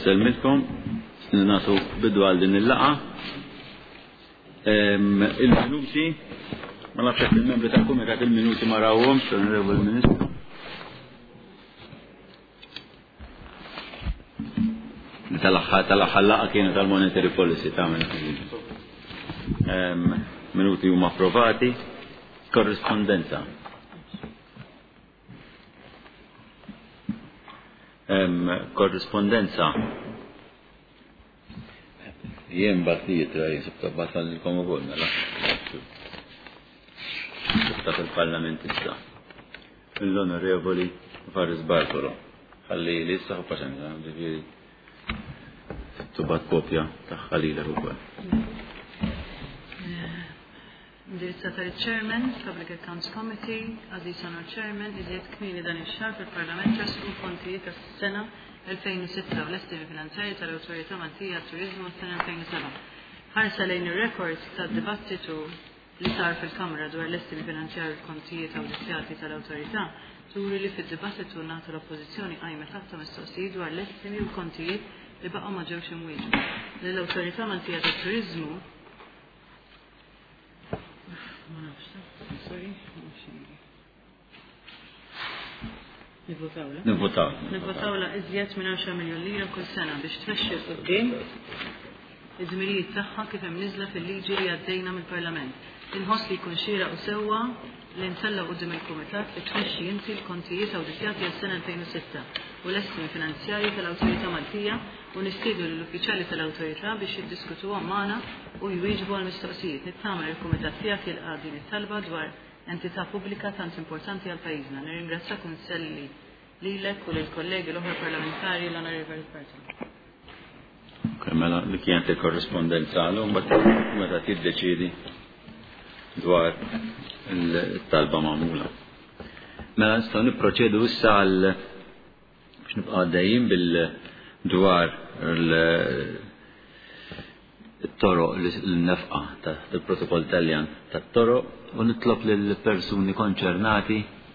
selmitkom, nagħtu bidu għal din il-laqa. Il-minuti, ma nafx hekk il-membri tal-kumitat il-minuti ma rawhomx, Onorevoli Ministru. Tal-aħħar laqa kienet tal-Monetary Policy tagħmel. Minuti huma approvati. Korrispondenza. Korrispondenza. Jien battijiet jisibta basalilkom ukoll mela. Sibta fil-Parlament issa. L-Onorevoli Faris Bartolo. Ħalli li issa ħafna ġifieri. Tubat kopja taħħa lilek ukoll. Indirizzata lill-Chairman, Public Accounts Committee, Aziz Honor Chairman, iżjed kmieni dan ix-xahar fil-Parlament trasqu kontijiet tas-sena 2006 u l-estimi finanzjarji tal-Awtorità Maltija għat-Turiżmu s-sena 2007. Ħarsa lejn ir-records tad-dibattitu li sar fil-Kamra dwar l-estimi finanzjarji u kontijiet awdizzjati tal-Awtorità turi li fid-dibattitu nagħtu l-Oppożizzjoni qajmet ħafna mistoqsijiet dwar l-estimi u kontijiet li baqgħu ma ġewx imwieġba. L-Awtorità Maltija tat-Turiżmu Nivvotawla iżjed minn 10 miljon lira kull sena biex tmexxi l-qudiem id-dmirijiet tagħha kif hemm niżla fil-liġi li għaddejna mill-Parlament. Inħoss li jkun xieraq u sewwa li ntellaw quddiem il-Kumitat li tmexxi inti l-kontijiet awditjati għas-sena 2006 u l-estimi finanzjarji tal-Awtorità Maltija u nistiednu lill-uffiċjali tal-Awtorità biex jiddiskutuhom magħna u jwieġbu għall-mistoqsijiet. Nittama li l-Kumitat tiegħek jilqa' din it-talba dwar entità pubblika tant importanti għal pajjiżna. Nirringrazzjak unselli lilek u lill-kollegi l-oħra parlamentari l-Onorevoli Bartolo. Mela li kienet il-korrespondenza għalhom meta tiddeċiedi dwar il-talba magħmula. Mela nistgħu nipproċedu issa għal biex nibqa' għaddejjin dwar il-toroq l-nefqa tal-protokoll Taljan tat-toroq u nitlob lill-persuni konċernati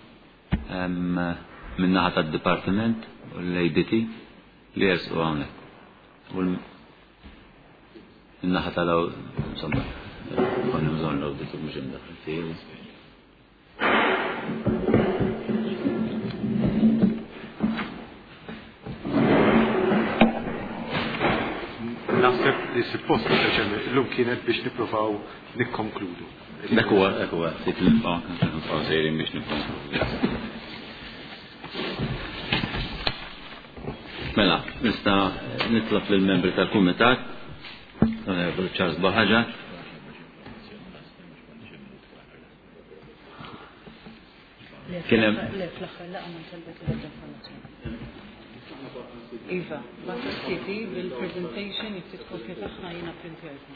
min-naħa tad-Dipartiment u l-ADT li jersqu hawnhekk. U min-naħa insomma konna bżonn l-awditur mhux imdaħħal fih. Naħseb li suppost l-lum kienet biex nippruvaw nikkonkludu. Dak huwa sit nibqa' sejrin biex nikkonkludu. Mela, nista' nitlob lill-membri tal-Kumitat, Onorevoli Charles Baħaġa. Kien hemm fl-aħħar laqgħa ma talbet l-informazzjoni. Iva, bata skieti bil-presentation jiftit kopja tagħha jiena printerta.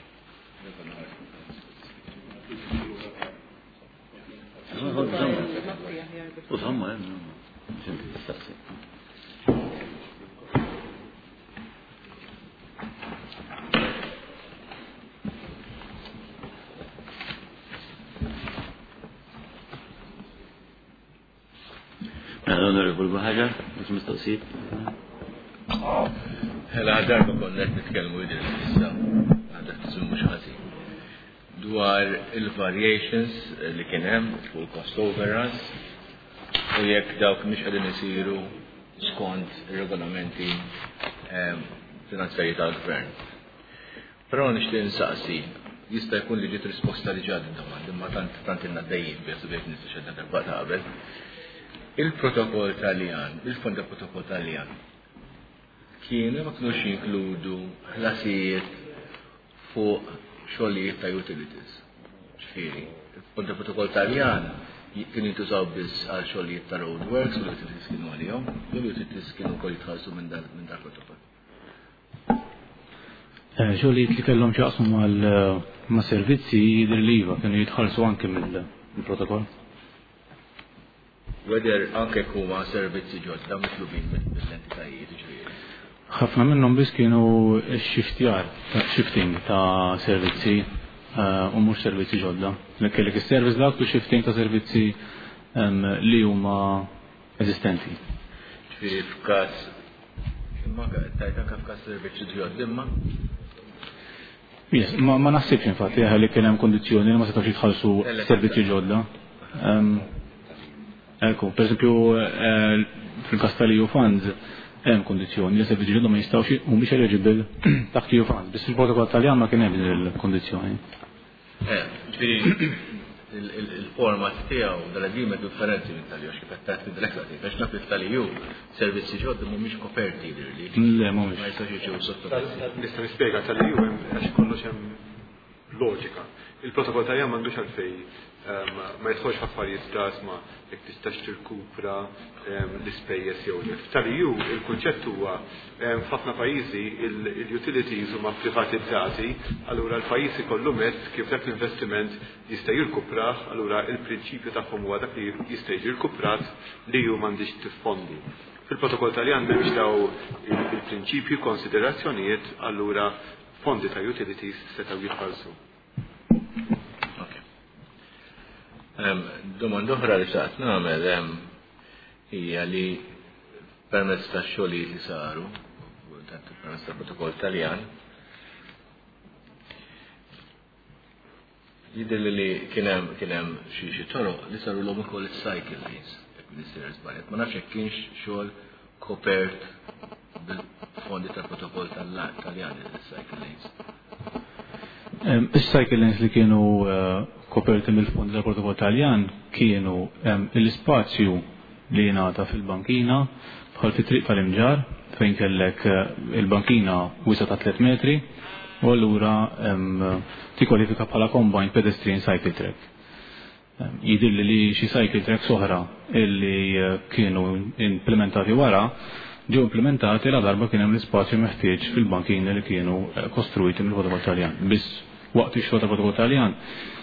Onorevoli Baħaġa, mhux mistoqsijiet. Ħela darba konna qed nitkellmu id issa għandha tiżum mhux ħażin dwar il-variations li kien hemm fuq cost overruns u jekk dawk mhux qegħdin isiru skont ir-regolamenti finanzjarji tal-Gvern. Però nixtieq insaqsi jista' jkun li ġiet risposta li ġad id-domanda imma tant inna dejjin biex nista' xedda darba qabel. Il-protokoll Taljan, il-fonda protokoll Taljan, kienu ma kinux jinkludu ħlasijiet fuq xogħlijiet ta' utilities. Ġifieri, il-fonda protokoll Taljan kienu jintużaw biss għal xogħlijiet ta' roadworks u l-utilities kienu għalihom, u l-utilities kienu wkoll jitħallsu minn dal-protokoll. Xogħlijiet li kellhom x'jaqsmu ma' servizzi jidher li iva kienu jitħallsu anke mill-protokoll. Whether anke huma servizzi ġodda mitlubin mill-entitajiet ġifieri. Ħafna minnhom biss kienu shifting ta' servizzi u mhux servizzi ġodda. Kellek is-servizz dak u shifting ta' servizzi li huma eżistenti. Ġifieri f'każ imma tajta kafka servizzi ġodda imma. Yes, ma naħsibx infatti li kien hemm kondizzjoni li ma setgħux jitħallsu servizzi ġodda. Ecco, per esempio fil-każ tal-EU funds hemm kondizzjoni li servizzi ġodda ma jistgħux mhumiex eligible taħt EU funds, biss il-protokoll Taljan ma kien hemm din il-kondizzjoni. Ġifieri il-format tiegħu dal-agreement differenti minn tal-EU kif qed tgħid fid-direktati biex naf tal-EU servizzi ġodda mhumiex koperti li. Le mhumiex. Ma jistax jiġu sottoposti. Nista' nispjega tal-EU għax kollox hemm loġika. Il-protokoll Taljan m'għandux għalfejn ma jidħolx f'affarijiet żgħażma jekk tistax tirkupra l-ispejjeż jew le. Tal-EU il-kunċett huwa f'ħafna pajjiżi il-utilities huma privatizzati, allura l-pajjiż ikollu mezz kif dak l-investiment jista' jirkuprah, allura il-prinċipju tagħhom huwa dak li jista' jiġi rkuprat li hu m'għandix tiffondi. Fil-protokoll Taljan m'hemmx daw il-prinċipju konsiderazzjonijiet, allura fondi ta' utilities setgħu jitħallsu. Domanda oħra li xaqt nagħmel hija li permezz tax-xogħol li saru permezz tal-protokoll Taljan jidher li kien hemm xi toroq li saru l-hom ukoll is-cycle lanes jekk Minister żbaljat. Ma nafx hekk kienx xogħol kopert bil-fondi tal-protokoll Taljan is-cycle lanes. Is-cycle lanes li kienu koperti mill-fondi tal-protokoll Taljan kienu l-ispazju li jingħata fil-bankina bħal fi triq tal-imġar fejn kellek il-bankina wisa ta' 3 metri u allura tikkwalifika bħala combined pedestrian cycle track. Jidilli li xi cycle tracks oħra illi kienu implementati wara ġew implementati la darba kien hemm l-ispazju meħtieġ fil-bankina li kienu kostruiti mill-protokoll Taljan. Biss waqt ix-xogħol tal-protokoll Taljan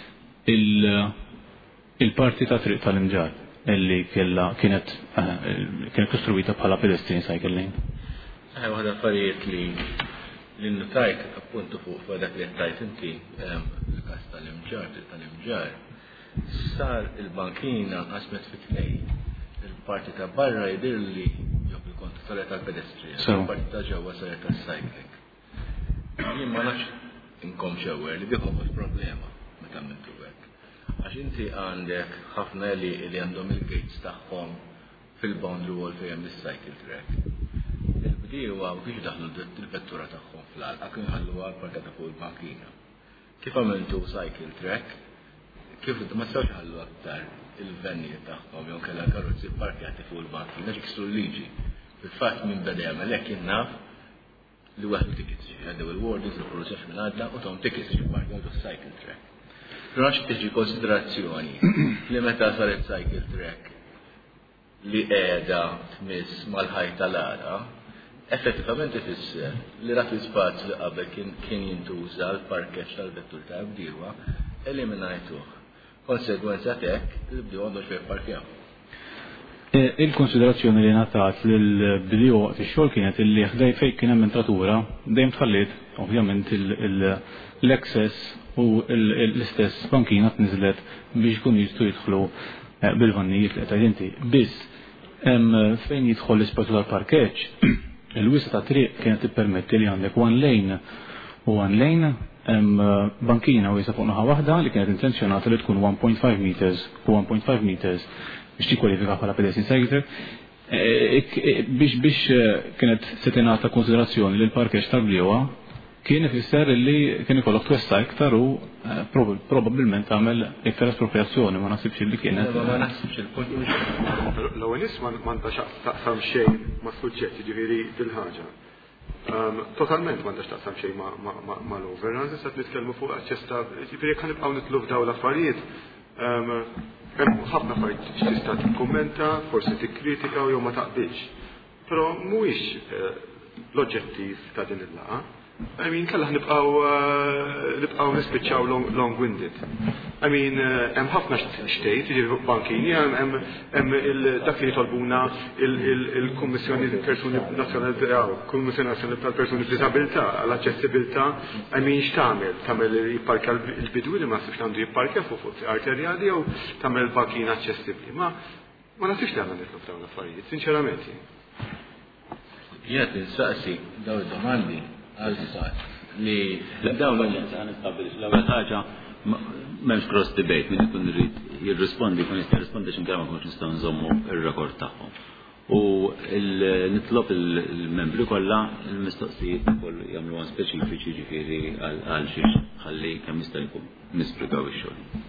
il-parti ta' triq tal-imġar illi kienet kostruita bħala pedestrian cycle lane. Waħda affarijiet li notajt appuntu fuq dak li tajt inti fil-każ tal-imġar sar il-bankina qasmet fi tnejn. Il-parti ta' barra jidhirli jew il-kontu saret tal-pedestrian, il-parti ta' ġewwa saret tas-cycling. Jien ma nafx inkom xewwer li bieħom il-problema meta mintu hekk. Għax inti għandek ħafna li għandhom il-gates tagħhom fil-boundary wall fejn hemm is-cycle track. Il-bdiewa biex daħlu il-vettura tagħhom fl-għalqa kienu ħalluha parkata fuq il-bankina. Kif għamiltu cycle track, kif ma stawx ħallu aktar il-venni tagħhom jew kellha karozzi parkjati fuq il-bankina ġiksru l-liġi. Fil-fatt minn beda jagħmel hekk innaf li waħdu tickets għandew il-wardens il-proċess minn għadda u tom tickets ġiparkjatu cycle track. Rax tiġi konsiderazzjoni li meta saret cycle track li qiegħda tmiss mal-ħajt tal-għada, effettivament ifisser li dak l-ispazju li qabel kien jintuża l-parkeġġ tal-vettur ta' bdiewa eliminajtuh. Konsegwenza hekk il-bdiewa għandhom fejn parkjaw. Il-konsiderazzjoni li ngħatat lill-bdiewa waqt ix-xogħol kienet illi ħdej fejn kien hemm entratura dejjem tħallit ovvjament l-access u l-istess bankina tniżlet biex kun jistgħu jidħlu bil-vannijiet li qed inti. Biss fejn jidħol l-ispazju tal-parkeġġ, il-wisa ta' triq kienet tippermetti li għandek one lane bankina wisa fuq naħa waħda li kienet intenzjonata li tkun 1.5 meters u 1.5 meters biex tikkwalifika bħala pedestrian cycle biex kienet setinata konsiderazzjoni li l-parkeġġ tal-bdiewa kien ifisser li kien ikollok twessa iktar u probabbilment tagħmel iktar espropriazzjoni ma naħsibx li kienet. Ma naħsibx il-punt. L-ewwel isma' m'għandha taqsam xejn ma' suġġett jiġifieri dil-ħaġa. Totalment m'għandax taqsam xejn mal-overruns, issa nitkellmu fuq aċċess ta' jiġifieri jekk nibqgħu nitlu f'dawn l-affarijiet. Hemm ħafna affarijiet tista' tikkummenta, forsi tikkritika jew ma taqbilx. Però mhuwiex l-oġġettiv ta' din il-laqgħa. I mean, kalla nibqaw nispiċċaw long-winded. I mean, hemm ħafna xtejt, jiġri bankini, hemm dak li jitolbuna il-Kummissjoni Nazzjonali tal-Persuni b'Diżabilità għall-aċċessibilità. I mean, x'tagħmel? Tagħmel jipparkja l-bidwi li ma sibx għandu jipparkja fuq arterjali jew tagħmel bankina aċċessibbli. Ma nafx li għandna nitlob dawn l-affarijiet, sinċerament. Jgħat nistaqsi daw id-domandi għal-sat li dawn l-ewwel ħaġa m'hemmx cross debate min ikun irid jirrispondi jkun jista' jirrispondi x'inkella ma nkunx nistgħu nżommu r-rekord tagħhom. U nitlob il-membri kollha il-mistoqsijiet kollu jagħmluhom speċifiċi ġifieri għal xiex ħalli kemm jista' jkun nispjegaw ix-xogħol.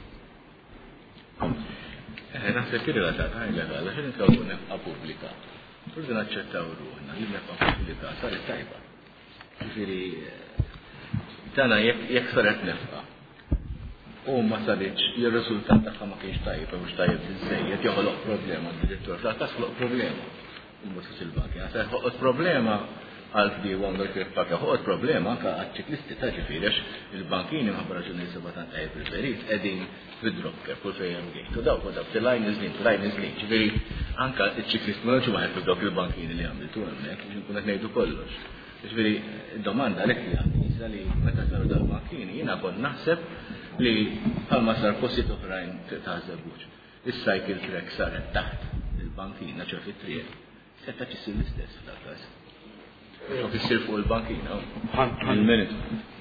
Naħseb ir-relatat ħajla għal xejn inkawwu nefqa pubblika. Forsi naċċettaw ruħna li nefqa pubblika saret tajba. Ġifieri tagħna jekk saret nefqa u ma saritx li r-riżultat tagħha ma kienx tajjeb u mhux tajjeb biżżejjed joħloq problema d-direttur tal-każ ħloq problema il-Moses il-Banki. Għasa ħoqgħod problema għal fdiewa għandu kif pakja ħoqgħod problema anke għaċ-ċiklisti ta' ġifieri il-bankini ma raġuni seba' tant tajjeb il-verit qegħdin bid-drokker kull fejn gejt. U dawk tilajn iżlin. Ġifieri anke iċ-ċiklisti ma ġew waħed dawk il-bankini li għamiltu hemmhekk biex nkun qed ngħidu kollox. Ġifieri id-domanda għalhekk li għandi li meta saru dal-bankini jiena kont naħseb li bħalma sar postijiet oħrajn ta' żebbuġ. Is-cycle track saret taħt il-bankina ċo fit-triq. Setta ċissir l-istess fl-każ. Xo fissir fuq il-bankina. Ħan-minut.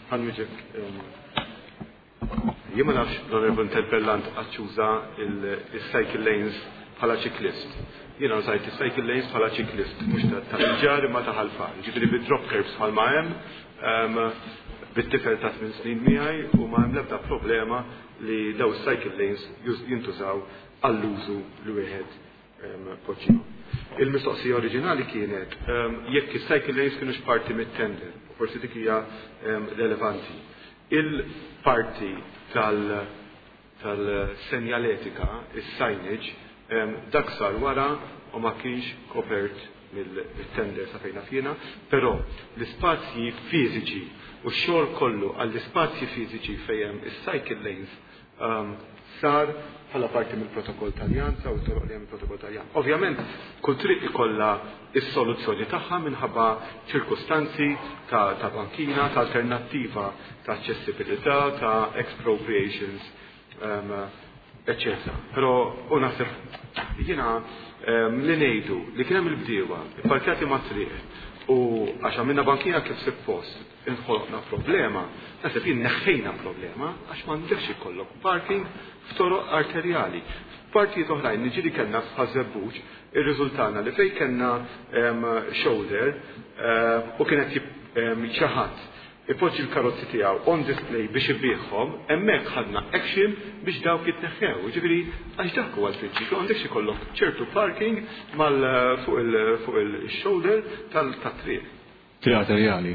Jien ma nafx l-onorevol interpellant aċċuża il-cycle lanes bħala ċiklist. Jiena użajt il-cycle lanes bħala ċiklist, mhux tal-ġar imma ta' ħalfa. Ġifieri bid-drop curbs bħalma hemm bit-tifel ta' 8 snin miegħi u ma hemm l-ebda problema li daw cycle lanes jintużaw għall-użu li wieħed poġġihom. Il-mistoqsija oriġinali kienet jekk is-cycle lanes kienux parti mit-tender, forsi dik hija relevanti. Il-parti tal-senjaletika, is-signage, dak sar wara u ma kienx kopert mill-tender sa fejna fjena, però l-ispazji fiżiċi u x-xogħol kollu għall-ispazji fiżiċi fejn is-cycle lanes sar bħala parti mill-protokoll Taljan u toroq li hemm il-protokoll Taljan. Ovvjament, kull triq ikollha is-soluzzjoni tagħha minħabba ċirkustanzi ta' bankina, ta' alternattiva ta' accessibilità, ta' expropriations, eccetera. Però u naħseb jiena li ngħidu li kien hemm il-bdiewa, parkjati ma' triq u għax għamilna bankina kif suppost inħolqna problema, naħseb jien neħħejna problema għax m'għandekx ikollok parking f'toroq arterjali. Partijiet oħrajn niġieli kellna f'Ħażebbuġ ir-riżultana li fejn kellna shoulder u kienet xi ħadd ipoġġi l-karozzi tiegħu on display biex ibieħhom, hemmhekk ħadna action biex dawk jitneħħew. Ġifieri għax dak huwa l-prinċipju għandekx ikollok ċertu parking fuq il-shoulder tat-triq. Triq arterjali.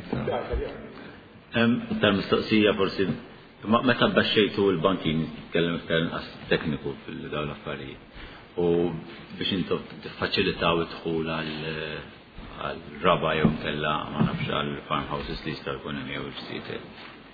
Tal-mistoqsija forsi meta baxxejtu l-bankin kellem iktar inqas tekniku fil-dawn l-affarijiet u biex intom tiffaċilitaw id-dħul għal-raba jew kella ma nafx għal-farmhouses li jistgħu jkun hemm jew il-fsiet.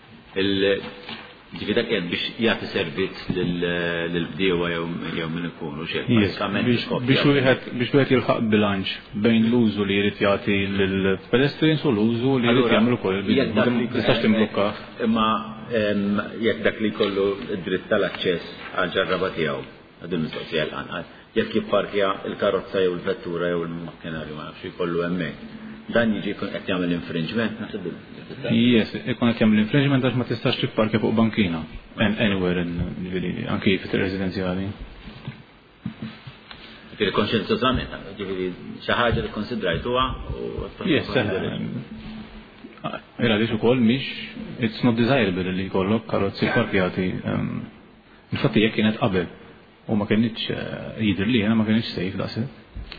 Ġifieri dak biex jagħti servizz lill-bdiewa jew min ikunu biex wieħed jilħaq bilanċ bejn l-użu li jrid jagħti lill-pedestrians u l-użu li jrid jagħmlu wkoll. Tistax timblukka. Imma jekk dak li jkollu d-dritt tal-aċċess għal-ġarraba tiegħu għadu mistoqsija l-qanqal. Jekk jipparkja il-karozza jew il-vettura jew il-makkinarju ma nafx jkollu hemmhekk. Dan jiġi jkun qed jagħmel infringement naħseb. Yes, ikun qed jagħmel infringement għax ma tistax tipparkja fuq bankina anywhere anke residenzjali. Ġifieri konxenzużament, ġifieri xi ħaġa li konsidrajtuha u yes, għaliex ukoll mhix it's not desirable li jkollok karozzi parkjati. Infatti jekk kienet qabel u ma kienx jidher li ma kienx sejf daqshekk.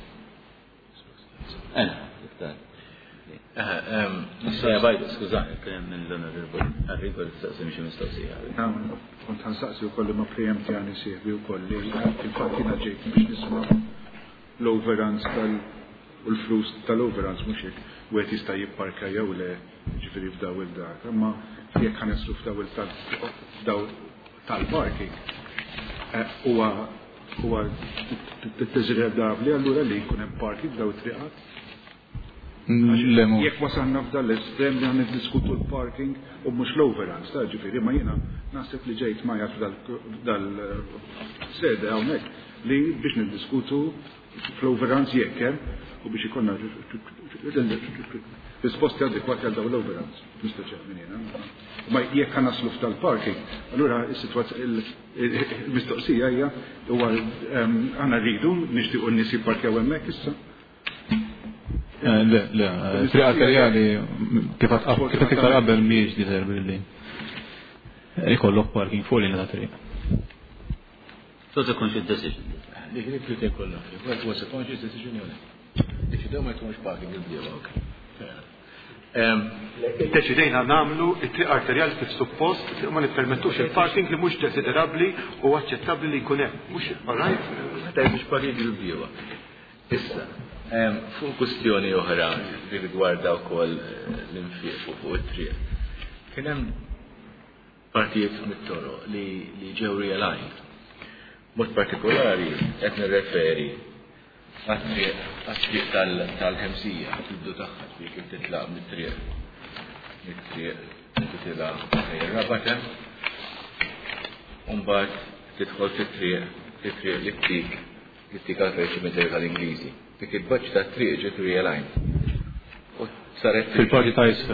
Skużani, kien mill-onorevoli Enrico li tistaqsi xi mistoqsija. Kont ħansaqsi wkoll ma preempti għani sieħbi wkoll li il-fatt jiena ġejt biex nisma' l-overruns u l-flus tal-overruns mhux hekk wieħed jista' jipparka jew le ġifieri f'daw il-dak. Imma jekk ħaneslu f'daw tal-parking huwa t-teżredabli allura li jkun hemm parking f'daw triqat. Jekk wasalna f'dal estrem li għan diskutu l-parking u mhux l-overruns, ta' ġifieri ma jiena naħseb li ġejt ma jgħid f'dal-sede hawnhekk li biex niddiskutu fl-overruns jekk hemm u biex ikonna risposti adekwati għal dawn l-overruns. Mr. Chairman, ma jekk kan naslu tal-parking, allura il-mistoqsija hija huwa aħna rridu nixtiequ n-nies jipparkjaw hemmhekk issa. Le, triq arterjali kif qed iktar qabel mhijiex deservi li ikollok parking fuq linja ta' triq. So it's a conscious decision. Dik li trid kollha. What was a conscious decision jew le? If you don't want too much parking, you'll be okay. Deċidejna nagħmlu it-triq arterjali kif suppost ma nippermettux il-parking li mhux desiderabbli u aċċettabbli li jkun hemm. Mhux alright? Meta biex parking il-bdiewa. Issa, fuq kwistjoni oħra li rigwarda wkoll l-infiq fuq it-triq. Kien hemm partijiet mit-toroq li ġew realigned. Mod partikolari qed nirreferi għat-triq tal-ħemsija, tibdu tagħha li kif titlaq mit-triq titilha Rabatem, u mbagħad tidħol fit-triq li ttik għal-reġimenteri tal-Ingliżi. Dik il-baġġ tat-triq ġiet realigned. Saret fil-parti ta' isfa.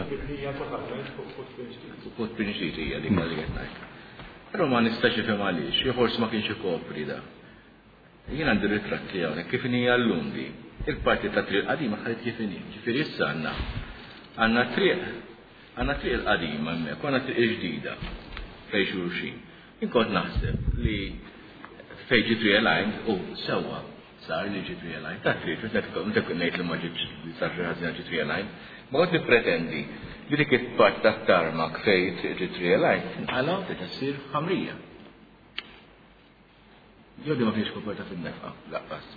Fuq Pinġdid hija dik li qed ngħid. Però ma nistax ifhem għaliex, jew forsi ma kienx ikopri da. Jien għandi ritratti hawnhekk kif inhi llum di. Il-parti ta' triq qadima ħadet kif inhi. Ġifieri issa għandna triq qadima hemmhekk u għandna triq ġdida fejn xulxin. Inkont naħseb li fejn ġiet realigned u sewwa sar li ġiet realigned. Ta' triq meta ngħid li ma ġietx li sar ħażina ġiet realigned, ma kont nippretendi li dik it-part tat-tarmak fejn ġiet realigned inqalgħu tista' ssir ħamrija. Jodi ma kienx koperta fin-nefqa, laqqas.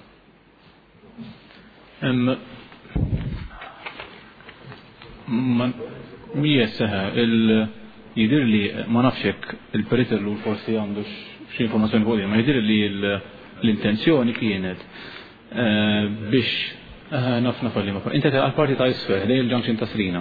Mija seħa, jidir li ma nafxek il-peritel u forsi għandu xi informazzjoni fuq ma jidir li l-intenzjoni kienet biex nafna falli ma. Inti għal-parti ta' isfer, dej il-junction ta' Srina.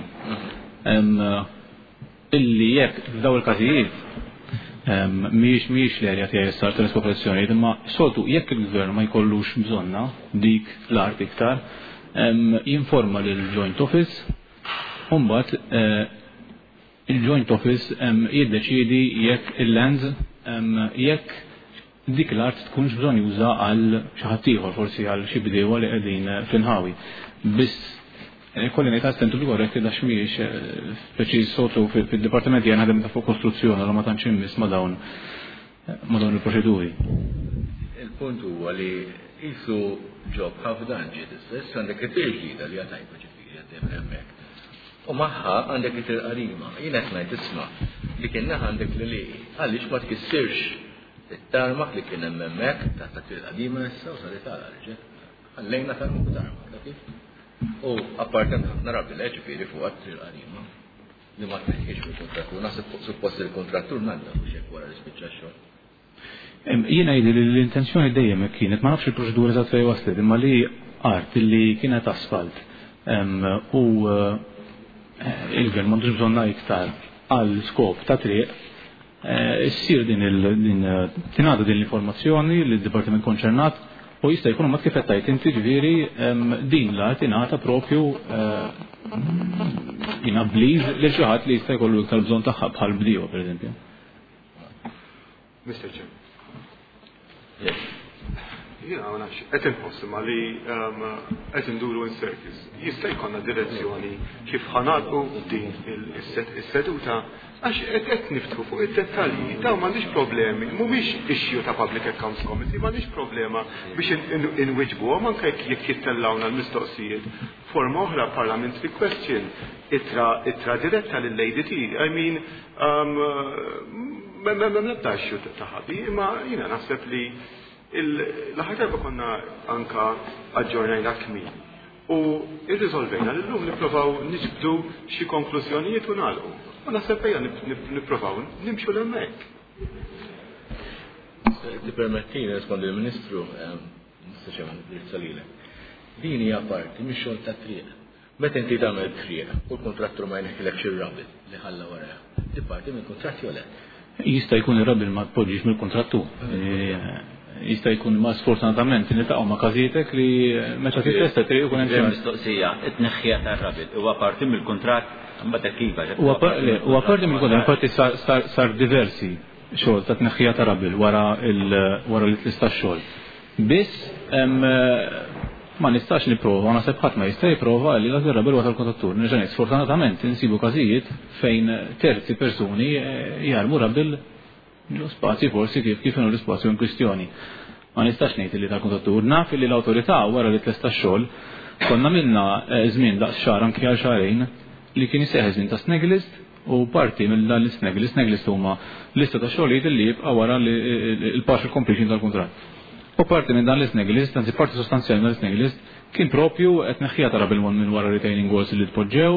Illi jekk f'daw il-każijiet miex li għalja tijaj s-sar tal-espropriazzjoni, imma soltu jekk il-gvern ma jkollux bżonna dik l-art iktar, jinforma l-Joint Office, umbat il-Joint Office jiddeċidi jekk il-lands jekk dik l-art tkunx bżon juża għal xaħatiħor, forsi għal xi bdiewa li qegħdin fl-inħawi. Biss kolli ngħid astentu l-gorrek da xmiex speċi sotu fil-dipartiment jgħan għadem ta' fuq kostruzzjoni għal ma tantx immiss ma dawn il-proċeduri. Il-punt huwa li jisu ġob ħafdan ġiet istess għandek it-tirġida li għatajba ġifieri għaddem hemmhekk. U magħha għandek it-tirqarima. Jien qed ngħid isma' li kien għandek li għaliex ma tkissirx it-tarmak li kien hemm hemmhekk ta' tirqarima issa u saret għal ġek. Ħallejna tarmak tarmak ta' kif? U appartent ħafna rabbi ġifieri fuq għat-tirqarima li ma tneħħiex mill-kontrattur. Naħseb suppost il-kontrattur nagħmlu biex hekk wara li spiċċa x-xogħol. Jiena jgħidli li l-intenzjoni dejjem kienet ma nafx il-proċedura ta' fejn waslet imma li art li kienet asfalt u il-gvern m'għandux bżonna iktar għal skop ta' triq issir tingħadu din l-informazzjoni lid-dipartiment konċernat u jista' jkun ma kif qed tgħid inti ġifieri din l-art ingħata propju bliż lil xi ħadd li jista' jkollu iktar bżonn tagħha bħal bdiewa pereżempju. Mr. Chairman. Yes. Jina ma nafx, qed inħossima li qed induru in circus. Jista' jkollna direzzjoni kif ħanaqu din is-seduta għax qed niftħu fuq id-dettalji. Daw m'għandix problemi, mhumiex issue ta' Public Accounts Committee, m'għandix problema biex inwiġbuhom anke jekk jittellawna l-mistoqsijiet. Forma oħra parliamentary question itra diretta lill-ADT. I mean, ma nabdax taħabi, imma jina naħseb li l-ħar darba konna anka aġġornajna kmin. U irriżolvejna l-lum nipprovaw niġbdu xi konklużjonijiet u nagħlqu. U naħseb ejja nipprovaw nimxu l-hemmhekk. Ti permettini rispondi l-Ministru, Mr. Chairman, Salilek. Din hija parti mix-xogħol ta' triq. Meta inti tagħmel triq u l-kontrattur ma jneħħilekx ir-rabit li ħalla wara. Di parti mill-kontratt jew le. Jista' jkun ir-rabit ma tpoġġix mill-kontrattur. jista' jkun ma sfortunatament niltaqgħu ma' każietek li meta titesta triq ikun hemm xi mistoqsija it-tneħħija tar-rabil huwa parti mill-kuntratt imbagħad kifa. Huwa parti mill-kuntratt, parti sar diversi xogħol ta' tneħħija ta' rabil wara li tlista xogħol. Biss ma nistax nipprova, naħseb ħadd ma jista' jipprova li dak ir-rabil wara l-kontattur. Nerġa' ngħid sfortunatament insibu każijiet fejn terzi persuni jarmu rabil l-spazji forsi kif inhu l-ispazju in kwistjoni. Ma nistax ngħid li tal-kontattur naf li l-awtorità wara li tlesta xogħol konna minna żmien daqs xahar anke għal xahrejn li kien iseħħ żmien ta' snag list u parti mill dan l-snag list huma lista ta' xogħlijiet li jibqa' wara il-partial completion tal-kuntratt. U parti minn dan l-snag list, anzi parti sostanzjali minn l-snag list, kien propju qed neħħija tara bil-mon minn wara retaining walls li tpoġġew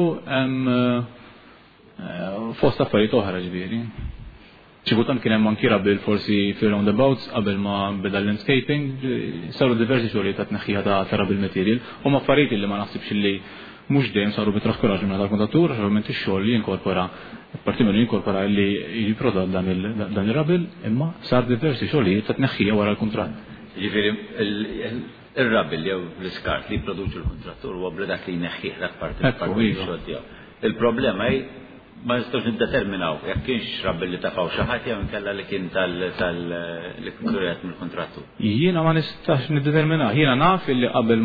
fost affarijiet oħra ġifieri. ċibutan kien hemm anki rabil forsi fir-roundabouts qabel ma beda l-landscaping, saru diversi xogħlijiet ta' tneħħija ta' rabil material u ma affarijiet li ma naħsibx li mhux dejjem saru bit-traskoraġġ minn tal-kontattur, ovvjament ix-xogħol li jinkorpora parti minnu jinkorpora li jipprodott dan ir-rabil, imma sar diversi xogħlijiet ta' tneħħija wara l-kuntratt. Jiġifieri il-rabil jew l-iskart li jipproduċu l-kontrattur huwa bla dak li jneħħih dak parti xogħol tiegħu. Il-problema hi ma nistgħux niddeterminaw jekk kienx rabil li tafgħu xi ħadd jew inkella li kien tal-kurjat mill-kontrattur. Jiena ma nistax niddeterminaw, jiena naf illi qabel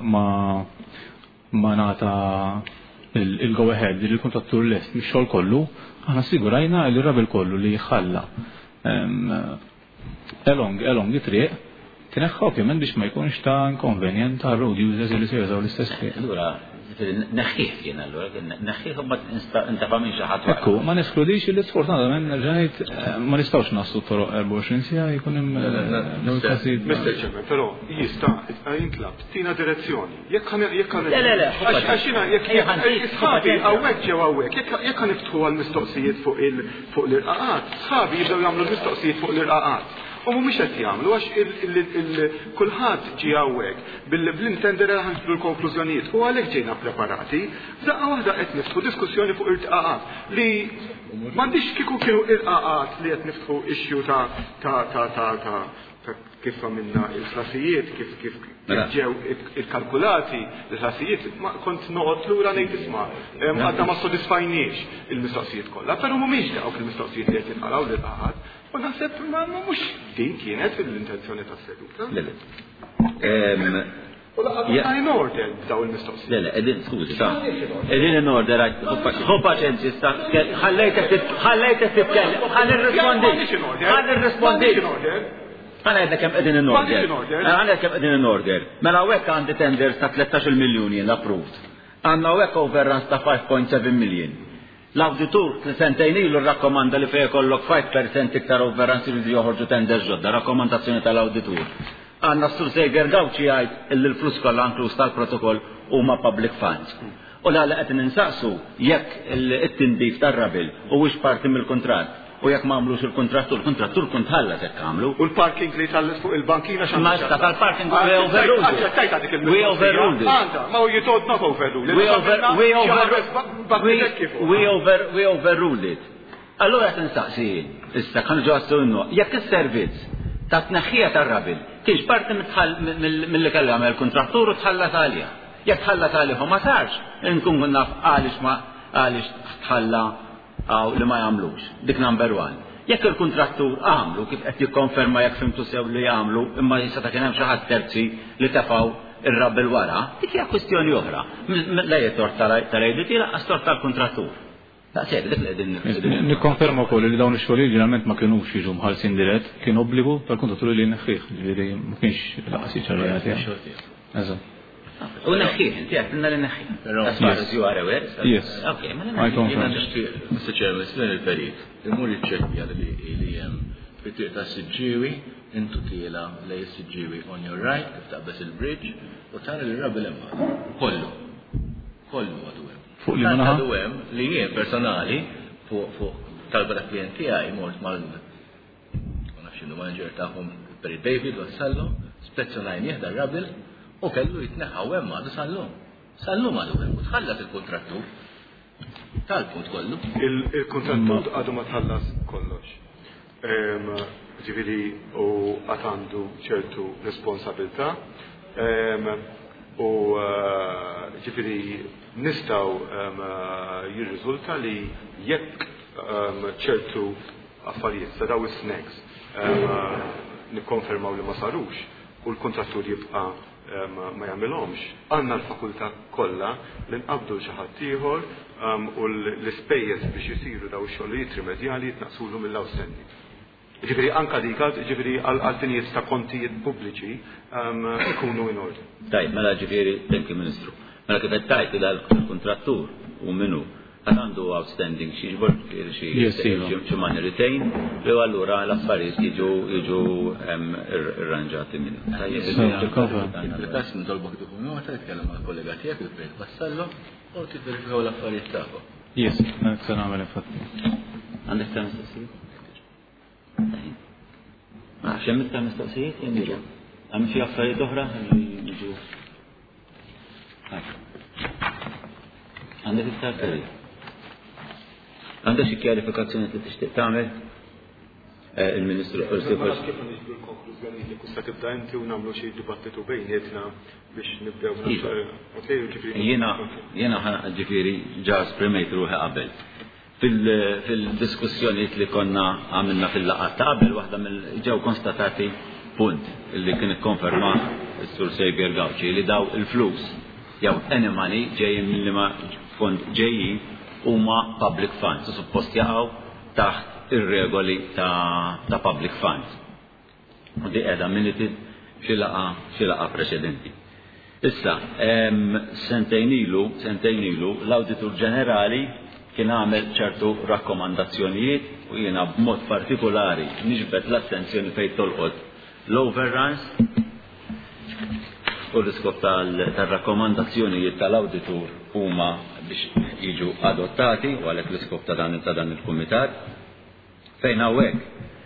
ma nagħta il-go ahead li l-kontrattur lest mix-xogħol kollu, aħna sigurajna li rabil kollu li jħalla along it-triq tineħħa ovvjament biex ma jkunx ta' inconvenient ta' road users li se jużaw l-istess triq. Neħħih kien allura, neħħih ma intafa' minn xi ħadd. Ekku, ma neskludix li sfortunatament nerġa' ma nistgħux naslu toroq 24 sija jkun hemm każijiet. Mr. Chairman, però jista' jintlab tina direzzjoni. Jekk sħabi hawnhekk ġew hawnhekk, jekk niftħu għall-mistoqsijiet fuq l-irqaqat, sħabi jibdew jagħmlu l-mistoqsijiet fuq l-irqaqat. U mhumiex qed jagħmlu għax kulħadd ġie hawnhekk bl-intender ħanġbdu l-konklużjonijiet u għalhekk ġejna preparati. Daqqa waħda qed niftħu diskussjoni fuq irqaqat li m'għandix kieku kienu irqaqat li qed niftħu issue ta' kif għamilna il-ħlasijiet, kif ġew il-kalkulati l-ħlasijiet, kont noqgħod lura ngħid isma' għadna ma sodisfajniex il-mistoqsijiet kollha, però mhumiex dawk il-mistoqsijiet li qed jinqalgħu l-irqaqat. U naħseb ma mhux din kienet fil-intenzjoni tas-seduta. U laqgħa in order daw il-mistoqsijiet. Le, qegħdin skużi, qegħdin in order ħu paċenzi sta ħallejtek titkellem, ħanirrispondi. Għana għedna kem qegħdin in order. Mela hekk għandi tenders ta' 13 miljun jien approved. Għandna hekk overruns ta' 5.7 million. L-awditur sentejn ilu rrakkomanda li fejn kollok 5% iktar overruns iridu joħorġu tenders ġodda, rakkomandazzjoni tal-awditur. Għandna Sur Sejger Gawċi jgħid li l-flus kollha inkluż tal-protokoll huma public funds. U l-għala qed ninsaqsu jekk it-tindif tar-rabil huwiex parti mill-kuntratt. U jekk ma għamlux il-kontrattur kont ħallas jekk għamlu. U l-parking li tal fuq il-bankina x'għamlu? Ma sta tal-parking we overruled it. Ma you told not overruled. We overruled it. Allura qed nistaqsi issa kan ġostu innu jekk is-servizz ta' tneħħija tar-rabil kienx parti milli kellu jagħmel kontrattur u tħallas għalija. Jekk tħallas għalihom ma sarx, inkun naf għaliex tħalla għaw li ma jagħmlux. Dik number one. Jekk il-kontrattur għamlu kif qed jikkonferma jekk fimtu sew li jagħmlu, imma jista' ta' kien hemm xi ħadd terzi li tefgħu ir-rabil wara, dik hija kwestjoni oħra. La tort tal-għajdiet laqas tort tal-kontrattur. Daqshekk dik li qegħdin nikkonferma wkoll li dawn ix-xogħlijiet ġeneralment ma kinux jiġu mħallsin dirett, kien obbligu tal-kontrattur li jneħħih, ġifieri ma kienx laqas jiċċarrejat. Eżatt. U neħħih, inti għattilna li neħħih. As far as you are aware? Yes. Okay, ma Mr. Chairman, s-sen il-perit, il-mur il-ċekja li jem fit-tiq ta' Siġġiewi, intu tiela lej Siġġiewi on your right, kif taqbes il-bridge, u tara li rabil imma. Kollu għadu għem. Fuq li manaħa? Għadu għem li jien personali fuq talba ta' klienti għaj mort mal-nafxinu manager taħum Perit David u Sallo, spezzjonajn jihda rabil, u kellu jitneħħaw hemm għadu sallum għadu hemm u tħallas il-kontrattur tal-punt kollu. Il-kontrattur għadu ma tħallas kollox. ġifieri u qatt għandu ċertu responsabilità u ġifieri nistgħu jirriżulta li jekk ċertu affarijiet sa daw is-snacks nikkonfermaw li ma sarux u l-kontrattur jibqa' ma jagħmilhomx, għandna l-fakultà kollha li nqabdu xi ħadd ieħor u l-ispejjeż biex isiru daw ix-xogħlijiet rimedjali jitnaqsulhom mill-outstanding. Ġifieri anke dik ġifieri għal-tinijiet ta' kontijiet pubbliċi ikunu in order. Tajb, mela ġifieri thank you Ministru. Mela kif qed tajt il-kontrattur u minnu għandu outstanding xi xi money retain li allura l-affarijiet jiġu irranġati minnu. Il-każ nitolbok tkun nota jitkellem mal-kollega tiegħek il-Prejt Vassallo u tivverifikaw l-affarijiet tagħkom. Yes, se nagħmel infatti. Għandek ta' mistoqsijiet? Ma nafx hemm ta' mistoqsijiet jien hemm xi affarijiet oħra li jiġu. Għandek iktar affarijiet? Għandek xi kjarifikazzjoni li tixtieq tagħmel? Il-Ministru forsi forsi kif niġbru l-konklużjoni li kusta tibda inti u nagħmlu xi dibattitu bejnietna biex nibdew Jiena ġifieri ġa esprimejt ruħi qabel. Fil-diskussjonijiet li konna għamilna fil-laqgħat ta' qabel waħda ġew konstatati punt li kien ikkonferma s-Sur Sejbier Gawċi li daw il-flus jew any money ġejjin mill-liema fond ġejjin huma public funds u suppost jaqgħu taħt ir-regoli ta' public funds. U di qiegħda minuted xi laqa preċedenti. Issa, sentejn ilu l-Awditur Ġenerali kien għamel ċertu rakkomandazzjonijiet u jiena b'mod partikolari niġbed l-attenzjoni fejn tolqot l-overruns u l-iskop tal-rakkomandazzjonijiet tal-Awditur huma biex jiġu adottati u għalhekk l-iskop ta' dan il-Kumitat fejn hawnhekk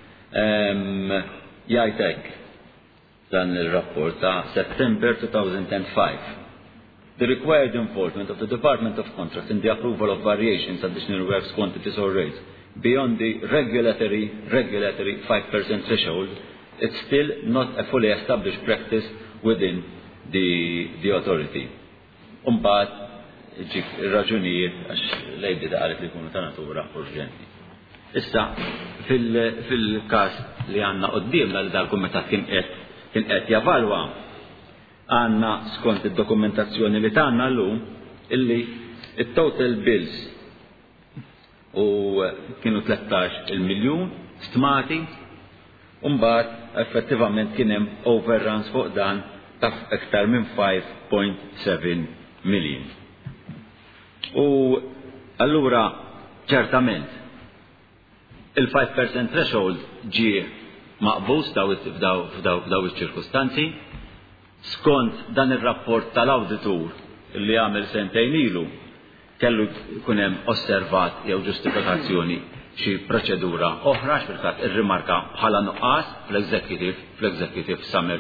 jgħid dan il-rapport ta' September 2005. The required enforcement of the Department of Contracts in the approval of variations additional works quantities or rates beyond the regulatory 5% threshold, it's still not a fully established practice within the authority. Umbagħad ġik raġunijiet għax lejdi da qalet li jkunu ta' natura urġenti. Issa fil-każ li għandna qudiemna li dal-Kumitat kien qed javalwa għandna skont id-dokumentazzjoni li tagħna llum illi it-total bills u kienu 13 miljun stmati u mbagħad effettivament kien hemm overruns fuq dan ta' iktar minn 5.7 million. U allura ċertament il-5% threshold ġie maqbus f'daw iċ-ċirkustanzi skont dan ir-rapport tal-awditur li għamel sentejn ilu kellu jkun hemm osservat jew ġustifikazzjoni xi proċedura oħra fil-fatt irrimarka bħala nuqqas fl-executive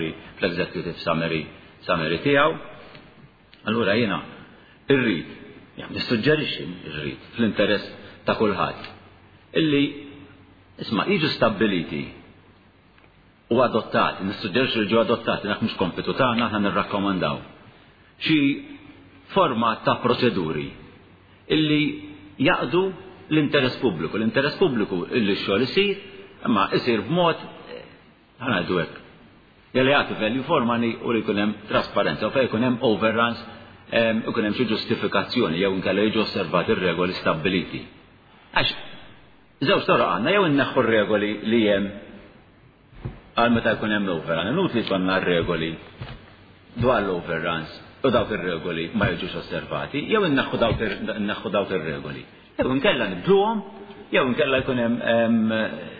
summary tiegħu. Allura jiena nissuġġerixxi fl-interess ta' kulħadd illi isma' jiġu stabbiliti u adottati, nissuġġerixxi li ġew adottati dak mhux kompetu tagħna aħna nirrakkomandaw xi forma ta' proċeduri illi jaqdu l-interess pubbliku. L-interess pubbliku illi x-xogħol isir, imma isir b'mod ngħidu hekk. Jali jagħti value for money u li jkun hemm trasparenza u fejn ikun hemm overruns ikun hemm xi ġustifikazzjoni jew inkella jiġu osservati r-regoli stabbiliti. Għax żewġ toroq għandna jew inneħħu r-regoli li hemm għal meta jkun hemm overrun. Inutli jkollna r-regoli dwar l-overruns u dawk ir-regoli ma jiġux osservati, jew inneħħu dawk ir-regoli. Jew inkella nibduhom, jew inkella jkun hemm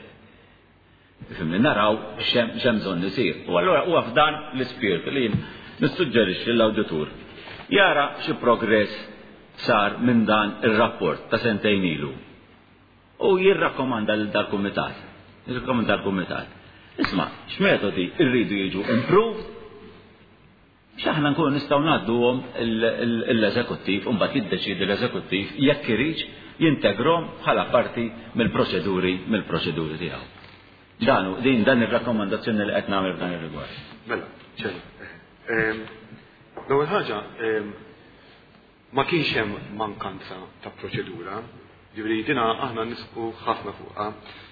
naraw x'hemm bżonn isir. U allura huwa f'dan l-ispirtu li nissuġġerixxi l-awditur jara xi progress sar minn dan ir-rapport ta' sentejn ilu. U jirrakkomanda lil dal-kumitat. Isma' x'metodi rridu jiġu improved x'aħna nkunu nistgħu ngħadduhom l-eżekuttiv u mbagħad jiddeċiedi l-eżekuttiv jekk irid jintegrom bħala parti mill-proċeduri tiegħu. Dan ir-rakkomandazzjoni li qed nagħmel f'dan ir-rigward. Mela, ċelli. L-ewwel ħaġa ma kienx hemm mankanza ta' proċedura, ġifieri dina aħna nisqu ħafna fuqha.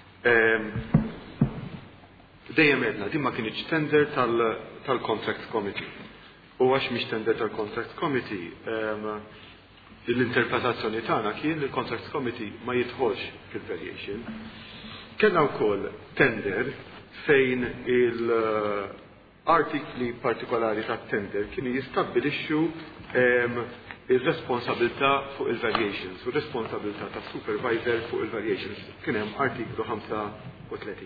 Dejjem għedna din ma kienx tender tal-Contract Committee. U għax mhix tender tal-Contract Committee, l-interpretazzjoni tagħna kien li l-Contract Committee ma jidħolx fil-variation. Kellna wkoll tender fejn il-artikli partikolari tat-tender kienu jistabbilixxu il-responsabilità fuq il-variations, u responsabilità ta' supervisor fuq il-variations. Kien hemm artiklu 35.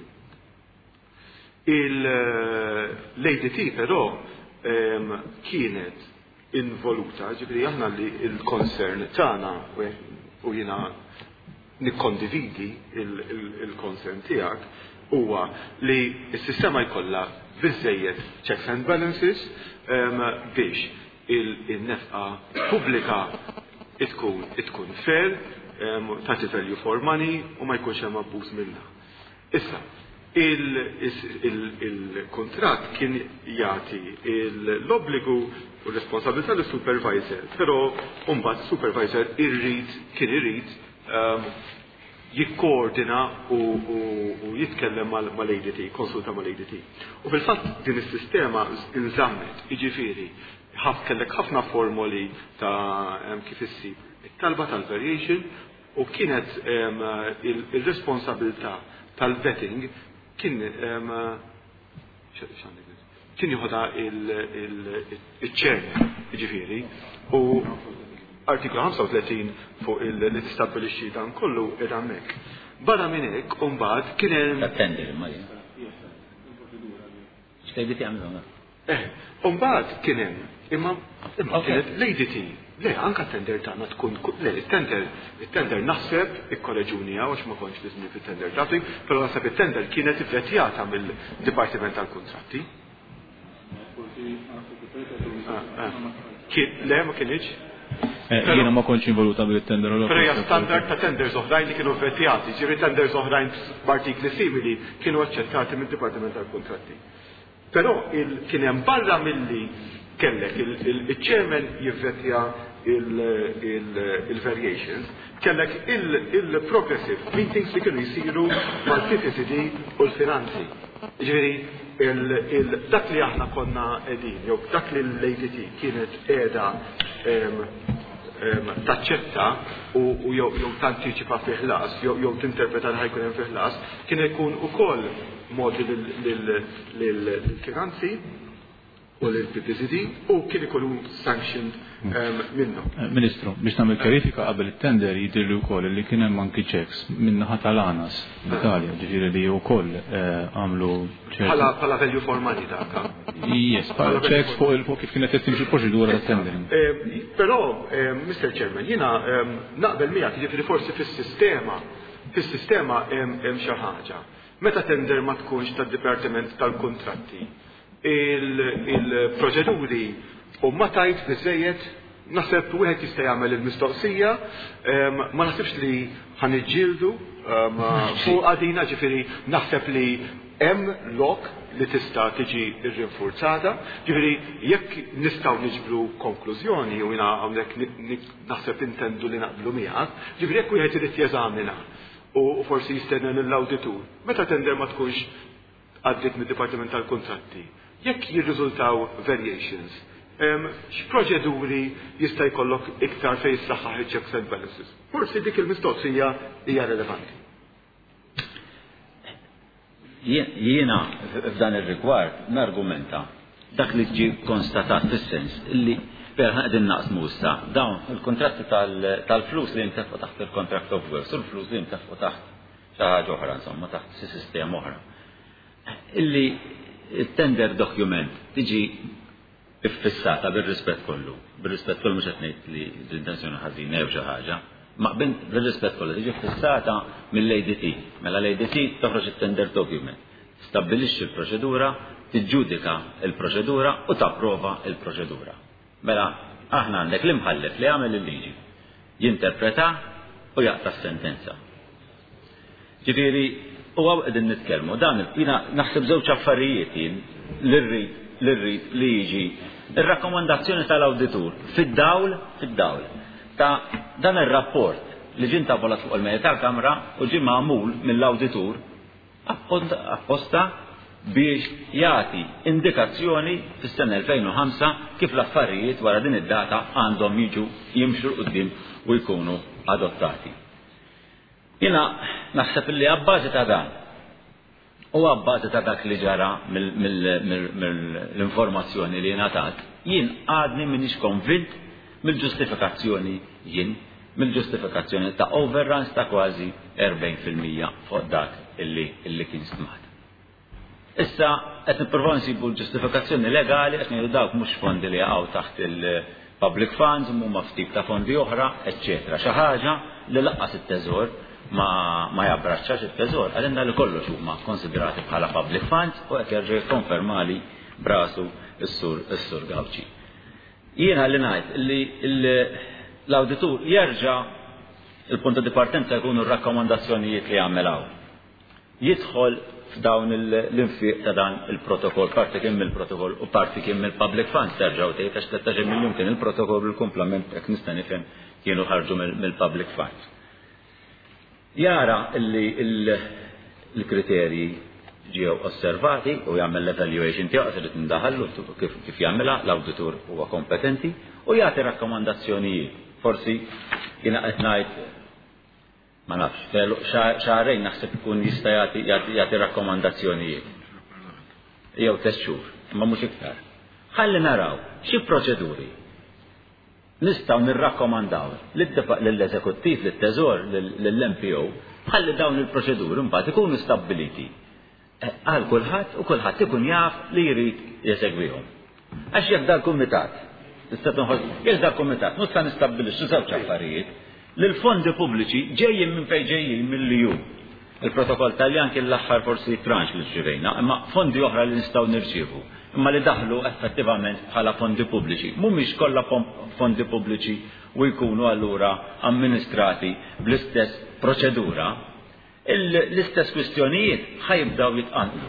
Il-ADT però kienet involuta, ġifieri aħna li il-concern tagħna u jiena nikkondividi il-concern tiegħek huwa li s-sistema jkollha biżżejjed checks and balances biex il-nefqa pubblika tkun fair, tagħti value for money u ma jkunx hemm abbuż minnha. Issa, il-kontratt kien jagħti l-obbligu u l-responsabilità lis supervisor, però mbagħad supervisor kien irid jikkoordina u jitkellem mal-ADT, konsulta mal-ADT. U fil-fatt din is-sistema inżammet, jiġifieri kellek ħafna formoli ta' kif issib it-talba tal-variation u kienet il-responsabilità tal-vetting kien jieħodha il-chairman, jiġifieri, u artiklu 35 fuq il-istabbilixxi dan kollu qiegħed hemmhekk. Barra minn hekk mbagħad kien hemm tender imma x'tejdi tagħmel mbagħad kien hemm imma kienet l-ADT. Le, anke tender tagħna tkun le, it-tender naħseb ikkoreġuni għax ma kontx biżni fit-tender tagħtik, però naħseb it-tender kienet ivvetjata mill-Dipartiment tal-Kuntratti. Le, ma kienx. Jiena ma kontx involuta bil-tender. Però hija standard ta' tenders oħrajn li kienu vvetjati, ġifieri tenders oħrajn b'artikli simili kienu aċċettati mill-Dipartiment tal-Kuntratti. Però kien hemm barra milli kellek il-chairman jivvetja il-variations, kellek il-progressive meetings li kienu jisiru mal-PPCD u l-finanzi. Ġifieri dak li aħna konna qegħdin, jew dak li l-ADT kienet qiegħda taċċetta u jew tantiċipa fi ħlas, jew tinterpreta li ħajkun hemm fi ħlas, kien ikun ukoll modi lill-finanzi u l-PPCD u kien ikunu sanctioned minnu. Ministru, biex nagħmel kjarifika qabel it-tender jidhirli wkoll li kien hemm anki checks min-naħa tal-ANAS l-Italja, ġifieri li wkoll għamlu bħala value for money dak. Yes, bħala checks fuq kif kienet qed timxi l-proċedura tat-tendering. Però, Mr. Chairman, jiena naqbel miegħek jiġifieri forsi fis-sistema hemm xi ħaġa. Meta tender ma tkunx tad-Dipartiment tal-Kuntratti, il-proċeduri u ma tajt biżejjed naħseb wieħed jista' jagħmel il-mistoqsija, ma naħsibx li ħaniġġieldu fuq għadina, ġifieri naħseb li hemm lok li tista' tiġi rrinforzata, ġifieri jekk nistgħu niġbru konklużjoni u jiena hawnhekk naħseb intendu li naqblu miegħek, ġifieri jekk wieħed irid jeżamina u forsi jistenna lill-awditur. Meta tender ma tkunx għaddiet mid-Dipartiment tal-Kuntratti, jekk jirriżultaw variations, x'proċeduri jista' jkollok iktar fejn saħħaħ checks and balances? Forsi dik il-mistoqsija hija relevanti. Jiena f'dan ir-rigward nargumenta dak li ġie konstatat fis-sens illi perħa qegħdin naqsmu issa dawn il-kontratti tal-flus li jintefqu taħt il-contract of works u l-flus li jintefqu taħt xi ħaġa oħra insomma taħt sistema oħra. Illi il-tender document tiġi iffissata bil-rispett kollu mhux qed ngħid li l-intenzjoni ħażina jew xi ħaġa, ma bil-rispett kollu tiġi iffissata mill-ADT. Mela l-ADT toħroġ it-tender document, stabbilixxi l-proċedura, tiġġudika l-proċedura u tapprova l-proċedura. Mela aħna għandek l-imħallef li jagħmel il-liġi, jinterpreta u jaqta' s-sentenza. Ġifieri u qegħdin nitkellmu dan jiena naħseb żewġ affarijiet jien li rrid li jiġi ir-rakkomandazzjoni tal-awditur fid-dawl ta' dan ir-rapport li ġie intabolat fuq il-mejda tal-Kamra u ġie magħmul mill-awditur apposta biex jagħti indikazzjoni fis-sena 2005 kif l-affarijiet wara din id-data għandhom jiġu jimxu quddiem u jkunu adottati. Jiena naħseb li abbażi ta' dan u abbażi ta' dak li ġara mill-informazzjoni li ngħatat, jien għadni m'iniex konvint mill-ġustifikazzjoni mill-ġustifikazzjoni ta' overruns ta' kważi 40% fuq dak illi kien stmat. Issa qed nippruvaw nsibu l-ġustifikazzjoni legali qed ngħidu dawk mhux fondi li jaqgħu taħt il-public funds huma ftit ta' fondi oħra, eċċetera. Xi ħaġa li laqqas it-teżor ma jabbraċċax it-teżor, għalina li kollox huma konsiderati bħala public funds u qed jerġa' jikkonfermali brasu s-sur Gawċi. Jiena li ngħid li l-awditur jerġa' il-punt di partenza jkunu r-rakkomandazzjonijiet li jagħmel jidħol f'dawn l-infiq ta' dan il-protokoll, parti kien mill-protokoll u parti kien mill-public funds terġgħu tgħid għax 13 miljun kien il-protokoll u l-komplement hekk nista' nifhem kienu ħarġu mill-public funds. Jara illi l-kriterji ġew osservati u jagħmel l-evaluation tiegħu qed irid indaħħallu kif jagħmilha l-awditur huwa kompetenti u jagħti rakkomandazzjonijiet. Forsi jiena qed ngħid ma nafx, xahrejn naħseb ikun jista' jagħti rakkomandazzjonijiet. Jew 3 xhur, imma mhux iktar. Ħalli naraw xi proċeduri nistgħu nirrakkomandaw lill-eżekuttiv, lit-teżor, lill-MPO, ħalli dawn il-proċeduri mbagħad ikunu stabbiliti. Għal kulħadd u kulħadd ikun jaf li jrid jeżegwihom. Għax jekk dal-kumitat, tista' tinħoss, jekk dal-kumitat nista' nistabbilixxu żewġ affarijiet li l-fondi pubbliċi ġejjin minn fejn ġejjin mill-EU. Il-protokoll Taljan kien l-aħħar forsi tranche li ġivejna, imma fondi oħra li nistgħu nirċievu, imma li daħlu effettivament bħala fondi pubbliċi. Mhumiex kollha fondi pubbliċi u jkunu allura amministrati bl-istess proċedura, l-istess kwistjonijiet ħajbdaw jitqanqlu.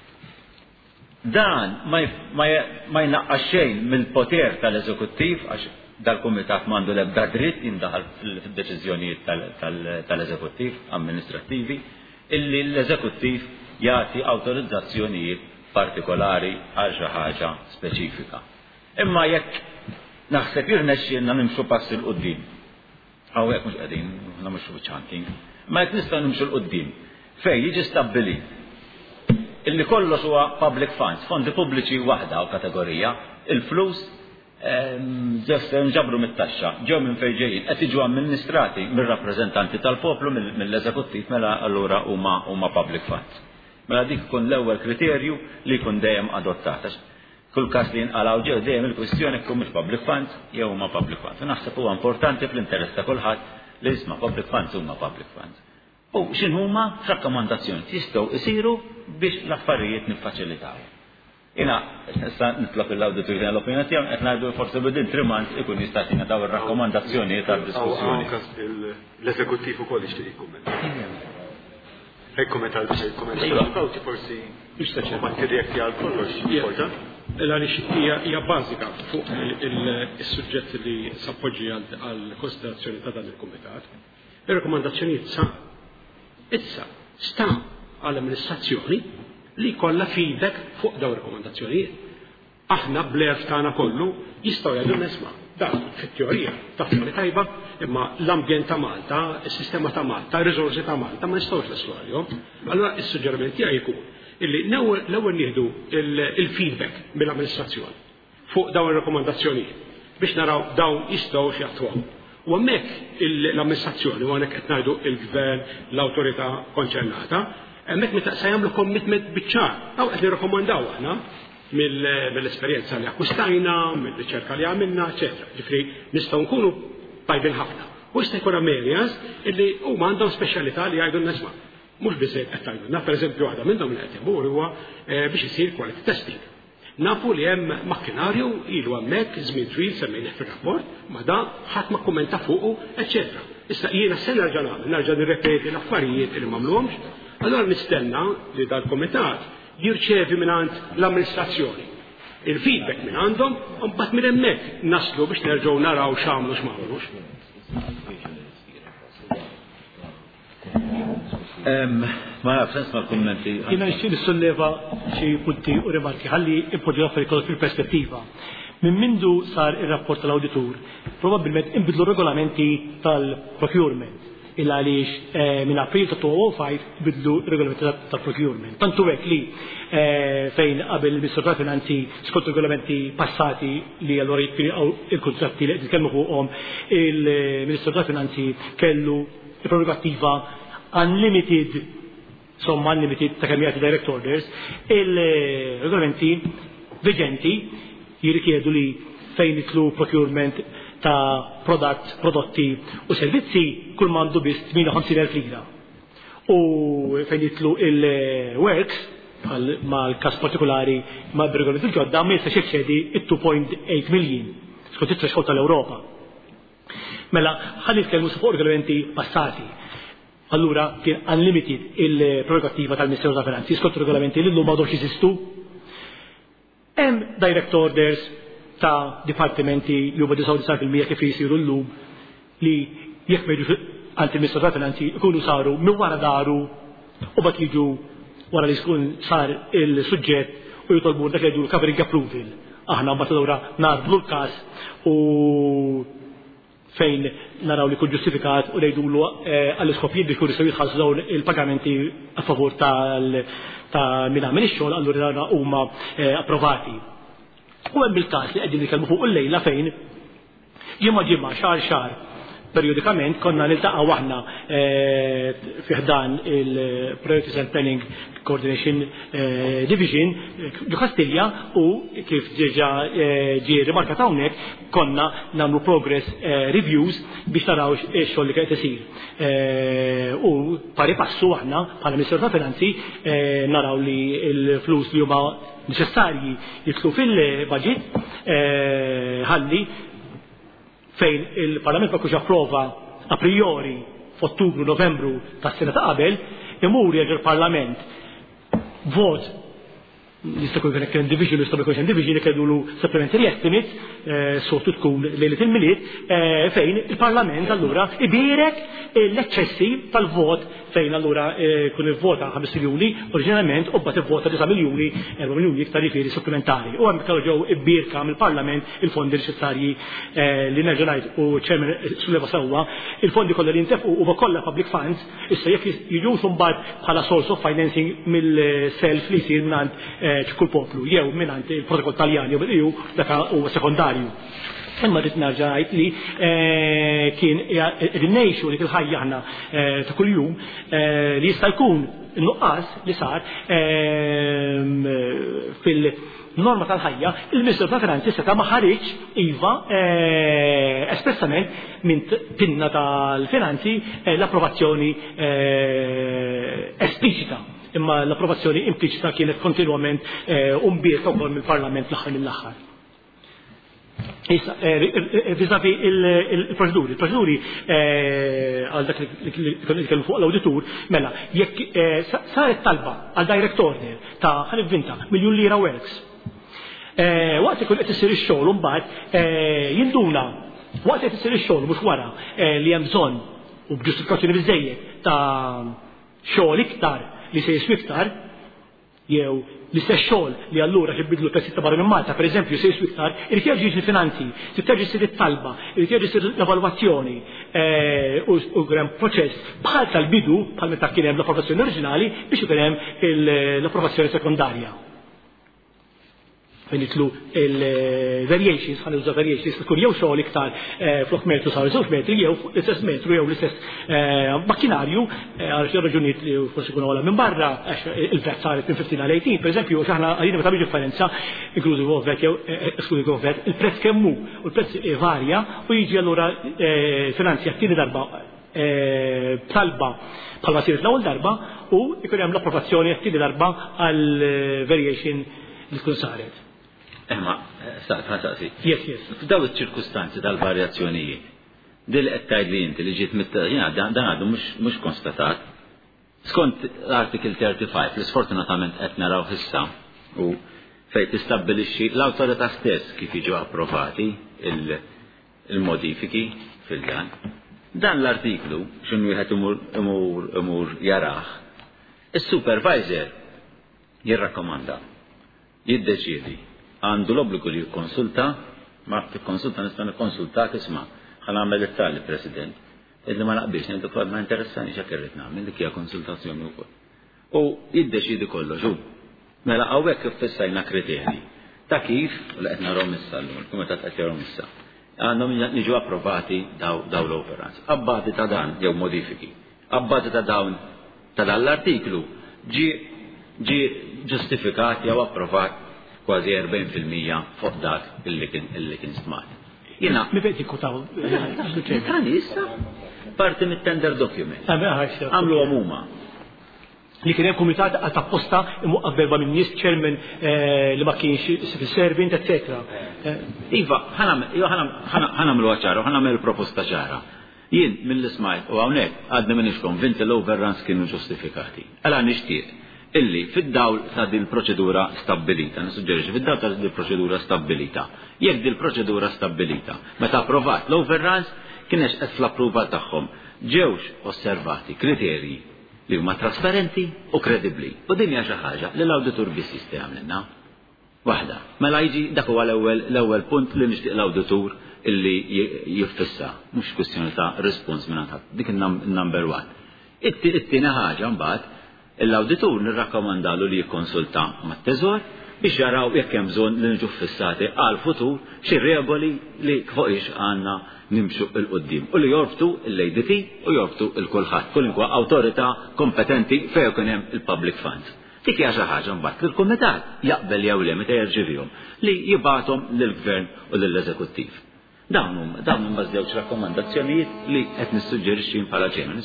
Dan ma jnaqqax xejn mill-poter tal-eżekuttiv għax dal-kumitat m'għandu l-ebda dritt jindaħal fid-deċiżjonijiet tal-eżekuttiv amministrattivi illi l-eżekuttiv jagħti awtorizzazzjonijiet partikolari għal xi ħaġa speċifika. Imma jekk naħseb jirnexxielna nimxu pass il qudiem hawnhekk mhux qegħdin nagħmlu chanting, ma jekk nistgħu nimxu l-qudiem fejn jiġi stabbilit illi kollox huwa public funds, fondi pubbliċi waħda u kategorija, il-flus nġabru mit-taxxa, ġew minn fejn ġejjin, qed jiġu amministrati mir-rappreżentanti tal-poplu mill-eżekuttiv mela allura huma public funds. Mela dik ikun l-ewwel kriterju li jkun dejjem adottat. Kull każ li jinqalgħu ġew dejjem il-kwistjoni jkun mhux public funds jew huma public funds. Naħseb huwa importanti fl-interess ta' kulħadd li jisma' public funds huma public funds. U x'inhuma rakkomandazzjoni jistgħu jsiru biex l-affarijiet niffaċilitaw. Jiena issa nitlob l-awditur l-opinjoni tiegħu qed ngħidu forsi bidin trimant ikun jista' tina daw ir-rakkomandazzjonijiet tad-diskussjoni. L-eżekuttiv ukoll jixtieq jikkumenta. Hekk tal-kawti forsi ma tirrekti għal kollox important. Għaliex hija bażika fuq is-suġġett li sappoġġi għal konsiderazzjoni ta' dan il-kumitat. Ir-rakkomandazzjonijiet issa sta għall-amministrazzjoni li kollha feedback fuq dawn ir-rakkomandazzjonijiet. Aħna bl-erf tagħna kollu jistgħu jgħidu nisma' dan fit-teorija tafna li tajba, imma l-ambjent ta' Malta, is-sistema ta' Malta, ir-riżorsi ta' Malta ma nistgħux naslu għalihom. Allura is-suġġeriment tiegħi jkun illi l-ewwel nieħdu il-feedback mill-amministrazzjoni fuq dawn ir-rakkomandazzjonijiet biex naraw dawn jistgħu x'jaħtuhom. U hemmhekk l-amministrazzjoni u hawnhekk qed ngħidu il-gvern, l-awtorità konċernata, hemmhekk meta se jagħmlu commitment biċ-ċar, hawn qed nirrakkomandaw aħna mill-esperjenza li akkwistajna, mill-riċerka li għamilna, eċetera. Ġifri nistgħu nkunu tajbin ħafna. U jista' jkun areas illi huma għandhom speċjalità li jgħidu n-nisma' mhux biżejjed qed tgħidulna, pereżempju waħda minnhom li qed jmur huwa biex isir quality testing. Nafu li hemm makkinarju ilu hemmhekk żmien twil semmejnieh fir-rapport, ma da ħadd ma kkumenta fuqu, eċetera. Issa jiena se nerġa' nirrepeti l-affarijiet li m'għamluhomx Allora nistenna li dal-Kumitat jirċevi mingħand l-amministrazzjoni il-feedback minn għandhom u mbagħad minn hemmhekk naslu biex nerġgħu naraw x'għamlu x'magħmlux. Ma nafx nisma' l-kummenti. Jiena nixtieq nissolleva xi punti u rimarki ħalli impoġġu l-affarijiet fil-perspettiva. Minn mindu sar ir-rapport tal-awditur, probabbilment inbidlu regolamenti tal-procurement illa għaliex minn April ta' 2005 bidlu regolamenti tal-procurement. Tantu hekk li fejn qabel il-Ministru tal-Finanzi skont regolamenti passati li allura jippirqgħu il-kuntratti li qed nitkellmu fuqhom il-Ministru tal-Finanzi kellu il-prerogattiva unlimited ta' kemm jagħti direct orders, il-regolamenti viġenti jirrikjedu li fejn jitlu procurement ta' prodotti u servizzi kull mandu biss 58,000 lira. U fejn jitlu il-works ma' l-kas partikolari ma' b-regolamenti l-ġodda ma' jistax jeċċedi il-2.8 million skont it-threshold tal-Ewropa. Mela, ħalli nitkellmu fuq regolamenti passati. Allura kien unlimited il-prerogattiva tal-Ministeru ta' Finanzi skont regolamenti li l-lum għadhom jesistu. Hemm direct orders ta' dipartimenti li huma 99% kif jisiru l-lum li jekk ma jiġux għand il-Ministru ta' Finanzi jkunu saru minn wara daru u bat jiġu wara li jkun sar il-suġġett u jitolbu dak li jgħidu covering approval. Aħna mbagħad allura nardlu l-każ u fejn naraw li kun ġustifikat u ngħidulu għall-iskopijiet biex kun jistgħu jitħallsu dawn il-pagamenti a favur ta' min għamel ix-xogħol allura huma approvati. U hemm il-każ li qegħdin nitkellmu fuq il-lejla fejn ġimgħa xahar periodikament konna niltaqgħu aħna fi ħdan il-Priorities and Planning Coordination Division ġu Kastilja u kif ġeġa ġie rimarkat hawnhekk konna nagħmlu progress reviews biex naraw x-xogħol li qed isir. U pari passu aħna bħala Ministru ta' Finanzi naraw li l-flus li huma neċessarji jidħlu fil-budget ħalli fejn il-Parlament ma kux approva a priori f'Ottubru, Novembru tas-sena ta' qabel, imur jerġa' il-Parlament vot jista' jkun kien division jista' jkun division jkedulu supplementary estimates sortu tkun lejlet il-miliet fejn il-Parlament allura ibirek l-eċċessi tal-vot fejn allura kun il-vota 5 miljuni oriġinalment u mbagħad ivvota 9 miljuni 4 miljuni iktar jifieri supplementari. U hemm kellha ġew ibbierka mill-Parlament il-fondi neċessarji li nerġa' ngħid u ċemen sulleva sewwa il-fondi kollha li jintefqu huma kollha public funds issa jekk jiġu mbagħad bħala source of financing mill-self li jsir mingħand kull poplu jew mingħand il-protokoll Taljan jew bil-EU dak huwa sekondarju. Imma rrid narġa' ngħid li kien rinejxu li il-ħajja aħna ta' kuljum li jista' jkun nuqqas li sar fil-norma tal-ħajja, il-Ministru ta' Finanzi seta' ma ħareġ iva espressament minn pinna tal-Finanzi l-approvazzjoni esplicita. Imma l-approvazzjoni impliċita kienet kontinwament umbierta wkoll mill-Parlament l-aħħar mill-aħħar. Issa, vizavi il-proċeduri għal dak li kellu fuq l-auditur, mela, jekk saret talba għal direct order ta' ħanivvinta miljun lira works. Waqt ikun qed isir ix-xogħol mbagħad jinduna waqt qed isir ix-xogħol mhux wara li hemm bżonn u b'ġustifikazzjoni biżejjed ta' xogħol iktar li se jiswi iktar jew l-istess xogħol li allura ġibidlu l-prezzi ta' barra minn Malta, pereżempju se jiswi iktar, irid jerġa' jiġi finanzi, titterġa' jsir it-talba, irid jerġa' jsir l-evalwazzjoni u hemm proċess bħal tal-bidu bħal meta kien hemm l-approvazzjoni oriġinali biex ikun hemm l-approvazzjoni sekondarja. Fejn jitlu il-variations, ħan uża variations, tkun jew xogħol iktar flok metru sar 2 metri jew l-istess metru jew l-istess makkinarju għal xi raġunijiet li forsi jkunu għala minn barra għax il-vet saret minn 15 għal 18, pereżempju aħna għalina meta biex differenza inclusive of vet jew exclusive of vet, il-prezz kemm hu u l-prezz varja u jiġi allura finanzja tieni darba talba bħalma siret l-ewwel darba u jkun hemm l-approvazzjoni tieni darba għal variation li tkun saret. Emma, saqsi. Yes. F'daw iċ-ċirkustanzi tal-varjazzjonijiet, dil qed tgħid li inti li ġiet dan għadu mhux konstatat. skont l-artikel 35 li sfortunatament qed naraw issa u fejn tistabbilixxi l-awtorità stess kif jiġu approvati il-modifiki fil-dan. Dan l-artiklu x'inhu wieħed imur jarah. Is-supervisor jirrakkomanda, jiddeċiedi, għandu l-obbligu li jikkonsulta, ma tikkonsulta nista' nikkonsultak isma' ħa nagħmel it-tali President. Illi ma naqbilx ngħid ukoll ma interessani x'hekk irrid nagħmel dik hija konsultazzjoni wkoll. U jiddeċiedi kollox hu. Mela hawnhekk iffissajna kriterji ta' kif u li qed narhom issa llum, il-kumitat qed jarhom issa. Għandhom jiġu approvati daw l-overruns. Abbażi ta' dan jew modifiki. Abbażi ta' dawn ta' dan l-artiklu ġi ġustifikat jew approvat kważi 40% fuq dak illi kien stmat. Jiena Mi bejt ikkutaw. Tani issa parti mit-tender document. Għamlu huma. Li kien hemm kumitat għal tapposta imwaqqaf berba' minn nies chairman li ma kienx civil servant, etc. Iva, ħanamlu ċara, ħanamlu proposta ċara. Jien mill-ismajt u hawnhekk għadni minix konvinti l-overruns kienu ġustifikati. Għala nixtieq illi fid-dawl ta' din proċedura stabilita, nissuġġerixi fid-dawl ta' din proċedura stabilita. Jekk din proċedura stabilita, meta approvat l-overruns kienx qed fl-approval tagħhom ġewx osservati kriterji li huma trasparenti u kredibbli. U din hija xi ħaġa li l-awditur biss jista' jagħmilna. Waħda. Mela jiġi dak huwa l-ewwel punt li nixtieq l-awditur illi jiffissa, mhux kwestjoni ta' respons minn ħadd. Dik in-number one. It-tieni ħaġa mbagħad l-awditur nirrakkomandalu li jikkonsulta mat-teżor biex jaraw jekk hemm bżonn li niġu fissati għal futur xi regoli li fuqix għandna nimxu il-qoddim u li jorbtu l-ADT u jorbtu il-kulħadd, kulinkwa awtorità kompetenti fejn kien hemm il-public funds. Dik hija xi ħaġa mbagħad il-kumitat jaqbel jew le meta jerġivihom li jibgħathom lill-gvern u lill-eżekuttiv. Dawn huma żewġ rakkomandazzjonijiet li qed nissuġġerixxi bħala ġejna.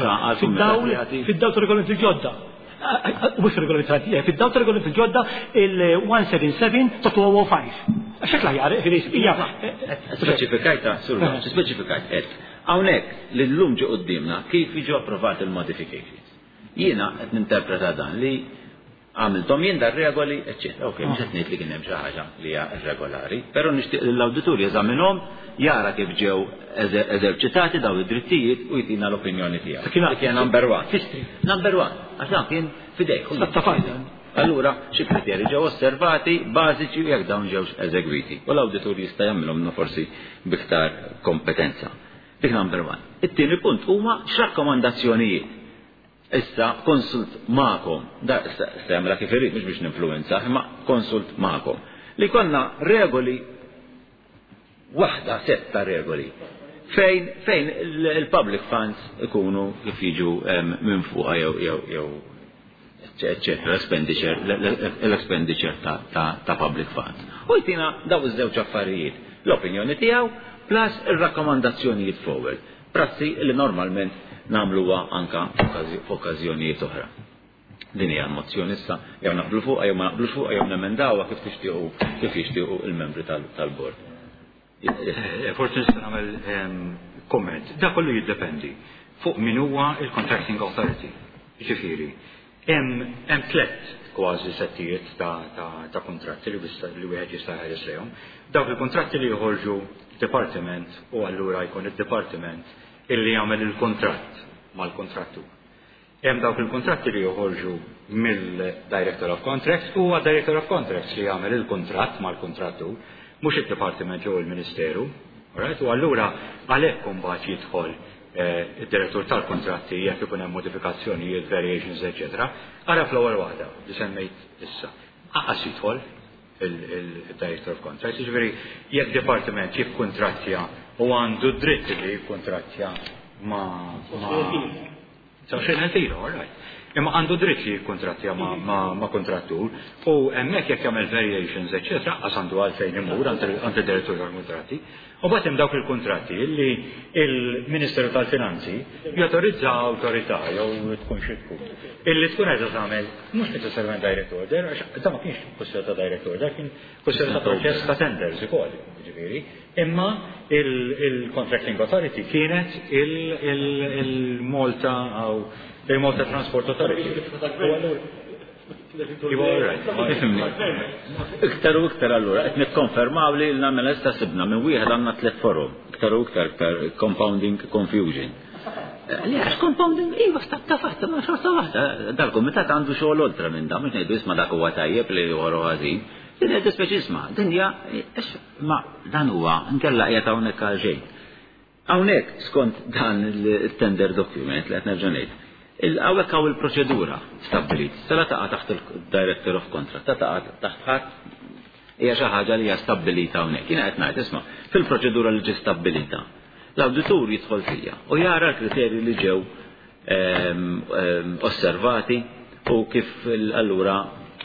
Fid-dawl regolamenti ġodda. Mhux regolamenti fid-dawl ta' regolamenti ġodda il-177 ta' 205. Għaxek laħjar, Speċifikajta, speċifikajt qed. Hawnhekk li llum ġie qudiemna kif jiġu approvati il-modifications. Jiena qed ninterpreta dan li għamiltom jien dar regoli, eccetera. Ok, mhux qed ngħid li kien hemm xi ħaġa li hija irregolari, però nixtieq l-awditur jeżaminhom jara kif ġew eżerċitati daw id-drittijiet u jtina l-opinjoni tiegħu. Kien number one. Number one, għax dan kien fidejk. Allura xi kriterji ġew osservati bażiċi jekk dawn ġewx eżegwiti. U l-awditur jista' jagħmilhom forsi biktar kompetenza. Dik number one. It-tieni punt huma x'rakkomandazzjonijiet. Issa konsult ma'kom, da stemra kif irid mhux biex ninfluenza, imma konsult ma'kom. Li konna regoli waħda setta regoli fejn il-public funds ikunu kif jiġu minn fuqha jew eccetera, l-expenditure ta' public funds. U jtina daw iż-żewġ affarijiet, l-opinjoni tiegħu plus ir-rakkomandazzjonijiet forward. Prassi li normalment nagħmluha anka f'okkażjonijiet oħra. Din hija l-mozzjoni issa jew naqblu fuqha jew ma naqblux fuqha jew nemendawha kif jixtiequ il-membri tal-bord. Forsi nista' nagħmel komment. Da kollu jiddependi fuq min huwa il-contracting authority. Ġifieri, hemm tliet kważi settijiet ta' kontratti li wieħed jista' jħares lehom. Dawk il-kontratti li joħorġu departiment u allura jkun id-departiment illi jagħmel il-kontratt mal-kontrattur. Hemm dawk il-kontratti li joħorġu mill-Director of Contracts u Director of Contracts li jagħmel il-kontratt mal-kontrattur, mhux id-Dipartiment ġew il-Ministeru. U allura għalhekk imbagħad jidħol id-direttur tal-kontratti jekk ikun hemm modifikazzjonijiet, variations, etc. Ara fl-ewwel waħda li semmejt issa. Aqas jidħol il-Director of Contracts, jiġifieri jekk dipartiment jikkuntrattja u għandu dritt li jikkuntrattja imma għandu dritt li jikkuntrattja ma' kontrattur u hemmhekk jekk jagħmel variations, etc. qas għandu għalfejn imur għand id-direttur tal-kontratti. U bagħad hemm dawk il-kuntratti li il-Ministeru tal-Finanzi jawtorizza awtorità jew tkun xi tkun. Illi tkun qiegħda tagħmel mhux necessarjament direct order, għax da ma kienx kwestjoni ta' direct order, kien kwestjoni ta' proċess ta' tenders ukoll, jiġifieri. Imma il-contracting authority kienet il-Malta Remote Transport Authority. Iktar u iktar allura, qed nikkonfermaw li l-namela sta sibna minn wieħed għandna 3 forum. Iktar u iktar compounding confusion. Li għax compounding, iva statta fatta, ma xorta waħda. Dal-komitat għandu xogħol oltra minn da, mhux ngħidu isma' dak huwa tajjeb li għoru ħażin. Din qed speċi isma' dinja ma dan huwa nkella qiegħed hawnhekk għal xejn. Hawnhekk skont dan il-tender document li qed nerġa' ngħid. Għawek għaw il-proċedura stabbilit, sala taqa taħt il-Director of Contract, taqa taħt ħadd hija xi ħaġa li hija stabbilita hawnhekk. Jiena qed ngħid isma' fil-proċedura li ġi stabbilita. L-awditur jidħol fija u jara l-kriterji li ġew osservati u kif allura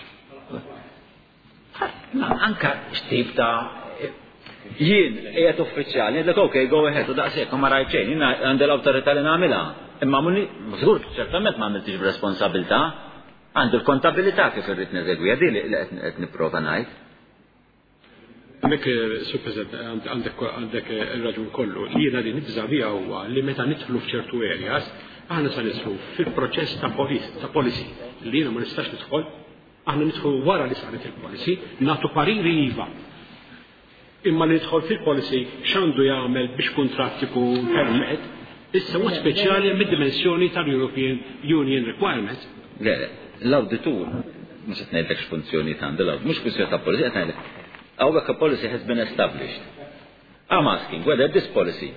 anka x'tip ta' jien qiegħed uffiċjali ngħidlek okej go ahead u daqshekk ma rajt xejn, jien għandi l-awtorità li nagħmilha. Imma żgur ċertament ma għamiltix b'responsabilità, għandu l-kontabilità kif irrid neżegwija di li qed nipprova ngħid. Għandek, Sur President, għandek il-raġun kollu. Li jiena li nibża biha huwa li meta nidħlu f'ċertu areas, aħna se nidħlu fil-proċess ta' policy. Li jiena ma nistax nidħol, aħna nidħlu wara li saret il-policy, nagħtu pariri iva. Imma li nidħol fil-policy x'għandu jagħmel biex kuntratt ikun permett, issa huwa speċjali mid-dimensjoni tal-European Union requirements. L-awditur, mhux qed ngħidlek x'funzjoni għandu l-awditur, mhux kwistjoni ta' policy qed ngħidlek. Hawnhekk a policy has been established. I'm asking whether this policy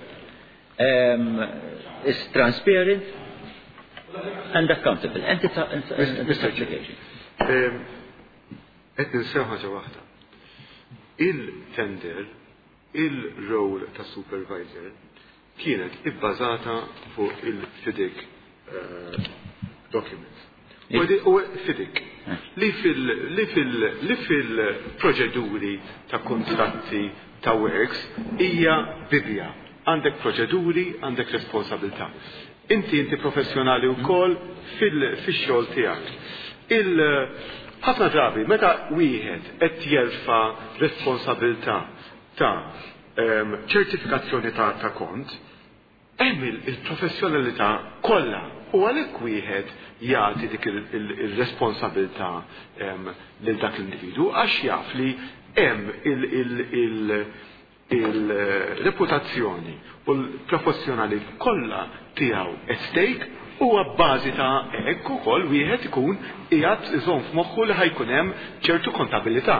is transparent and accountable. And it's certification. Qed ninsew ħaġa waħda. Il-tender, il-role ta' supervisor kienet ibbażata fuq il-FIDIC documents. U FIDIC li fil-proċeduri ta' kontratti ta' works hija bidja. Għandek proċeduri, għandek responsabilità. Inti professjonali wkoll fix-xogħol tiegħek. Ħafna drabi meta wieħed qed jerfa' responsabilità ta' ċertifikazzjoni ta' kont, hemm il-professjonalità kollha u għalhekk wieħed jagħti dik ir-responsabilità lil dak l-individu għax jaf li hemm il-reputazzjoni u l-professjonali kollha tiegħu at stake u għabbażi ta' hekk ukoll wieħed ikun qiegħed iżomm f'moħħu li ħajkun hemm ċertu kontabilità.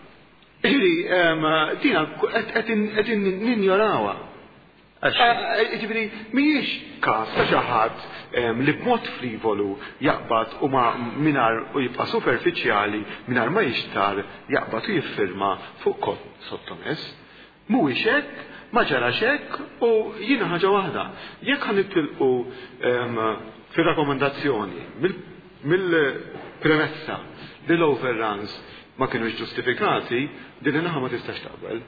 Dina qed ninjorawha. Ġifieri mhijiex każ ta' xi ħadd li b'mod frivolu jaqbad u mingħajr u jibqa' superfiċjali mingħajr ma jixtar jaqbad u jiffirma fuq kod sottomess. Mhuwiex hekk, ma ġarax hekk u jiena ħaġa waħda. Jekk ħanitilqu fir-rakkomandazzjoni mill-premessa li l-overruns ma kienux ġustifikati, din inaħa ma tistax taqbel.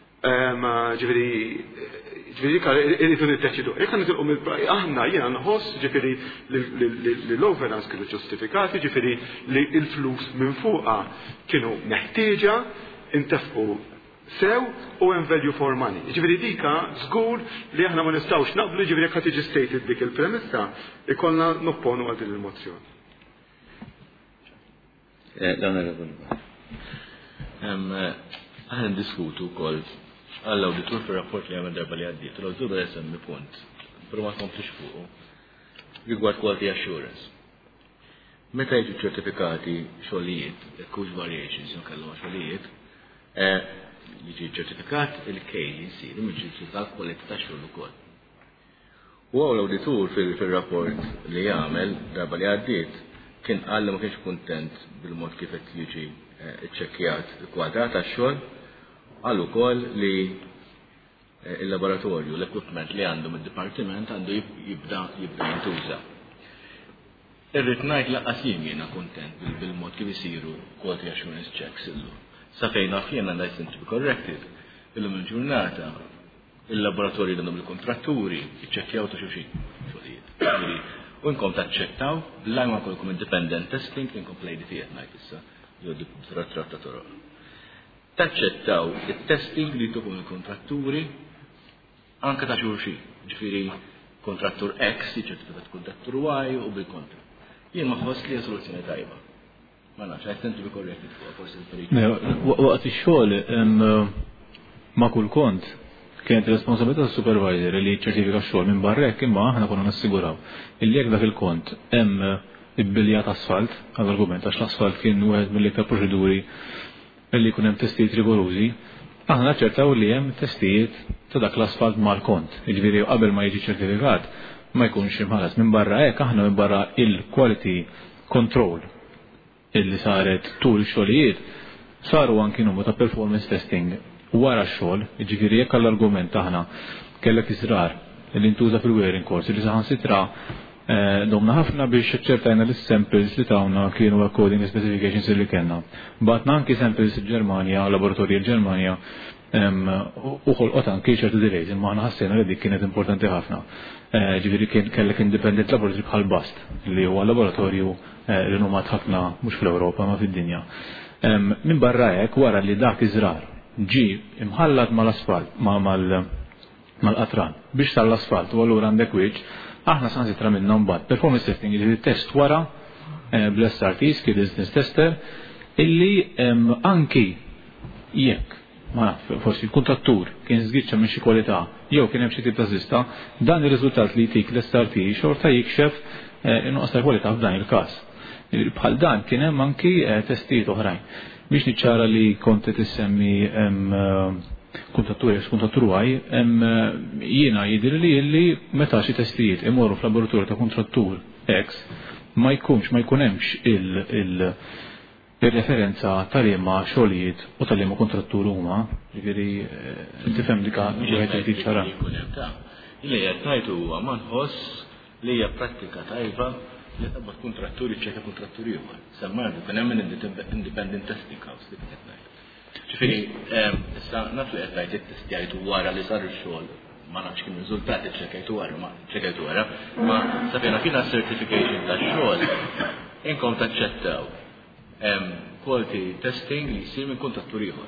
Ġifieri irridu niddeċidu. Jekk nitilqu mill-praj aħna jiena nħoss ġifieri li l-overruns kienu ġustifikati, ġifieri li l-flus minn fuqha kienu meħtieġa, intefqu sew u hemm value for money. Ġifieri dika żgur li aħna ma nistgħux naqblu ġifieri jekk tiġi stated dik il-premessa ikollna nopponu għal din il-mozzjoni. Aħna ndiskutu wkoll għall-awditur fir-rapport li għamel darba li għaddiet. L-awditur jesemmi punt, però ma tkomplix fuqu rigward quality assurance. Meta jiġu ċertifikati xogħlijiet, cause variations jew kellhom xogħlijiet, jiġi ċertifikat il-kejl jsir minn ċertifikat kwalità ta' xogħol ukoll. U għaw l-awditur fil-rapport li jagħmel darba li għaddiet kien qal li ma kienx kuntent bil-mod kif qed jiġi ċċekkjat il-kwadrat tax-xogħol, qal ukoll li il-laboratorju, l-equipment li għandhom id-dipartiment għandu jibda jintuża. Irrid ngħid laqqas jien jiena kuntent bil-mod kif isiru quality assurance checks illum. Sa fejn naf jiena license to be corrected, illum il-ġurnata il-laboratorji li għandhom il-kontratturi jiċċekkjaw ta' xulxin. U nkom taċċettaw bl-għajma kolkom independent testing inkom plejdi tiegħek ngħid issa jgħoddu b'tratt ta' toroq. Taċċettaw it-testing li tukun il-kontratturi anke ta' xulxin. Ġifieri kontrattur X jiċċertifikat kontrattur Y u bil-kontra. Jien ma ħoss li soluzzjoni tajba. Ma nafx qed inti bikorrekt forsi waqt ix-xogħol ma' kull kont kienet responsabilità tas-supervisor li jiċċertifika x-xogħol minn barra hekk imma aħna konna nassiguraw illi jekk dak il-kont hemm ibbiljat asfalt għall-argument għax l-asfalt kien wieħed mill-iktar proċeduri li jkun hemm testijiet rigorużi, aħna naċċertaw li hemm testijiet ta' dak l-asfalt mal-kont. Jiġifieri qabel ma jiġi ċertifikat ma jkunx imħallas minn barra hekk aħna minn barra il-quality control illi saret tul ix-xogħlijiet saru anki numru ta' performance testing wara x-xogħol, jiġifieri jekk għall-argument aħna kellek israr li ntuża fil-wearing course li saħansitra domna ħafna biex ċertajna l-samples li tawna kienu according to specifications li kellna. Batna anki samples il-Ġermanja, laboratorji il-Ġermanja uħolqot anki ċertu delays, imma aħna ħassejna li dik kienet importanti ħafna. Ġifieri kien kellek independent laboratory bħal BAST li huwa laboratorju rinomat ħafna mhux fl-Ewropa ma fid-dinja. Minn barra hekk wara li dak iżrar ġi imħallat mal-asfalt mal-qatran biex tal-asfalt u allura għandek wiċċ aħna sansitra minnhom mbagħad performance testing jiġifieri test wara bl-SRTs kif business tester illi anki jekk ma forsi l-kuntrattur kien żgiċċa minn xi kwalità jew kien hemm xi tip ta' żista, dan ir-riżultat li jtik l-SRT xorta jikxef inqas ta' kwalità f'dan il-każ. Bħal dan kien hemm anki testijiet oħrajn. Biex niċċara li kont qed issemmi kontrattur għaj, jiena jidir li meta xi testijiet imorru f'laboratorju ta' kontrattur X ma jkunemx il-referenza tal-imma xogħlijiet u tal-imma kontrattur huma, jiġifieri tifhem dika wieħed jgħid ċara. Li qed ngħidu huwa ma nħoss li hija prattika tajba li tabgħat kontratturi ċeka kontratturi ieħor. Semmardu kien hemm independent testing house li qed ngħid. Ġifieri, issa naf li qed ngħid it-testjajtu wara li sar ix-xogħol, ma nafx kien riżultati ċekajtu wara, ma sapjena kien certification tax-xogħol inkom taċċettaw quality testing li jsir minn kontrattur ieħor.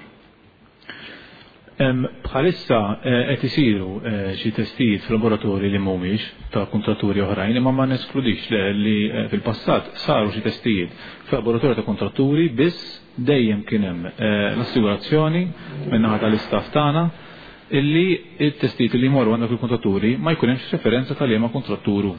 Bħalissa qed isiru xi testijiet fil-laboratorji li mhumiex ta' kontratturi oħrajn imma ma neskludix li fil-passat saru xi testijiet fil-laboratorji ta' kontratturi biss dejjem kien hemm l-assigurazzjoni min-naħa tal-istaff tagħna illi t-testijiet li jmorru għandna fil-kontratturi ma jkun hemmx referenza tal-liema kontratturu.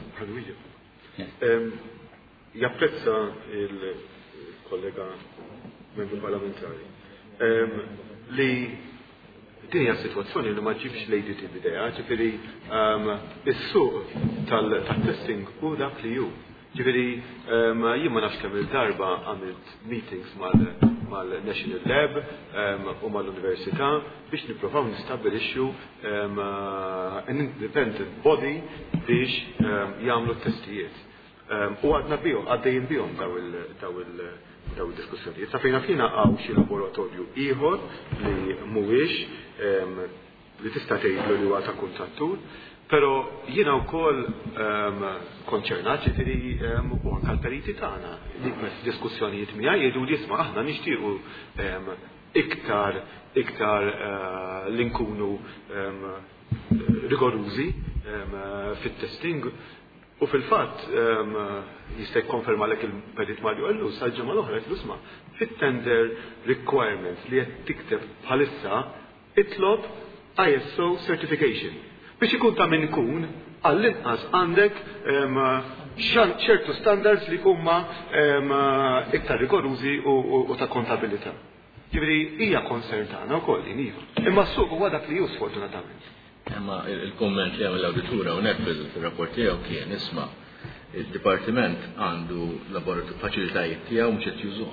Japprezza il-kollega membru parlamentari li dinja situazzjoni li ma ġibx lejdi bidea, ġifiri is-suq tal-testing u dak li ju. Ġifiri jien ma nafx kemm il-darba għamilt meetings mal-National Lab u mal-Università biex nipprovaw nistabilixxu an independent body biex jagħmlu t-testijiet. U għadna għaddejjin bihom daw il-diskussjonijiet. Ta' fejna fina għaw xi laboratorju ieħor li mhuwiex li tista' tgħidlu li huwa ta' kuntrattur, però jiena wkoll konċernat ġifieri u anke l-periti tagħna li diskussjonijiet miegħi jgħidu li isma' aħna nixtiequ iktar li nkunu rigorużi fit-testing. U fil-fatt jista' jikkonferma lek il-Perit Mario Ellu sal-ġimgħa l-oħra qed isma' fit-tender requirements li qed tikteb bħalissa itlob ISO certification. Biex ikun ta' min ikun għall-inqas għandek ċertu standards li huma iktar rigorużi u ta' kontabilità. Ġifieri hija konsern tagħna wkoll din iva. Imma s-suq huwa dak li hu sfortunatament. Imma il-komment li għamil l-awditura u fil-rapport tiegħu kien isma' il-Dipartiment għandu laboratorju faċilitajiet tiegħu mhux qed jużuhom.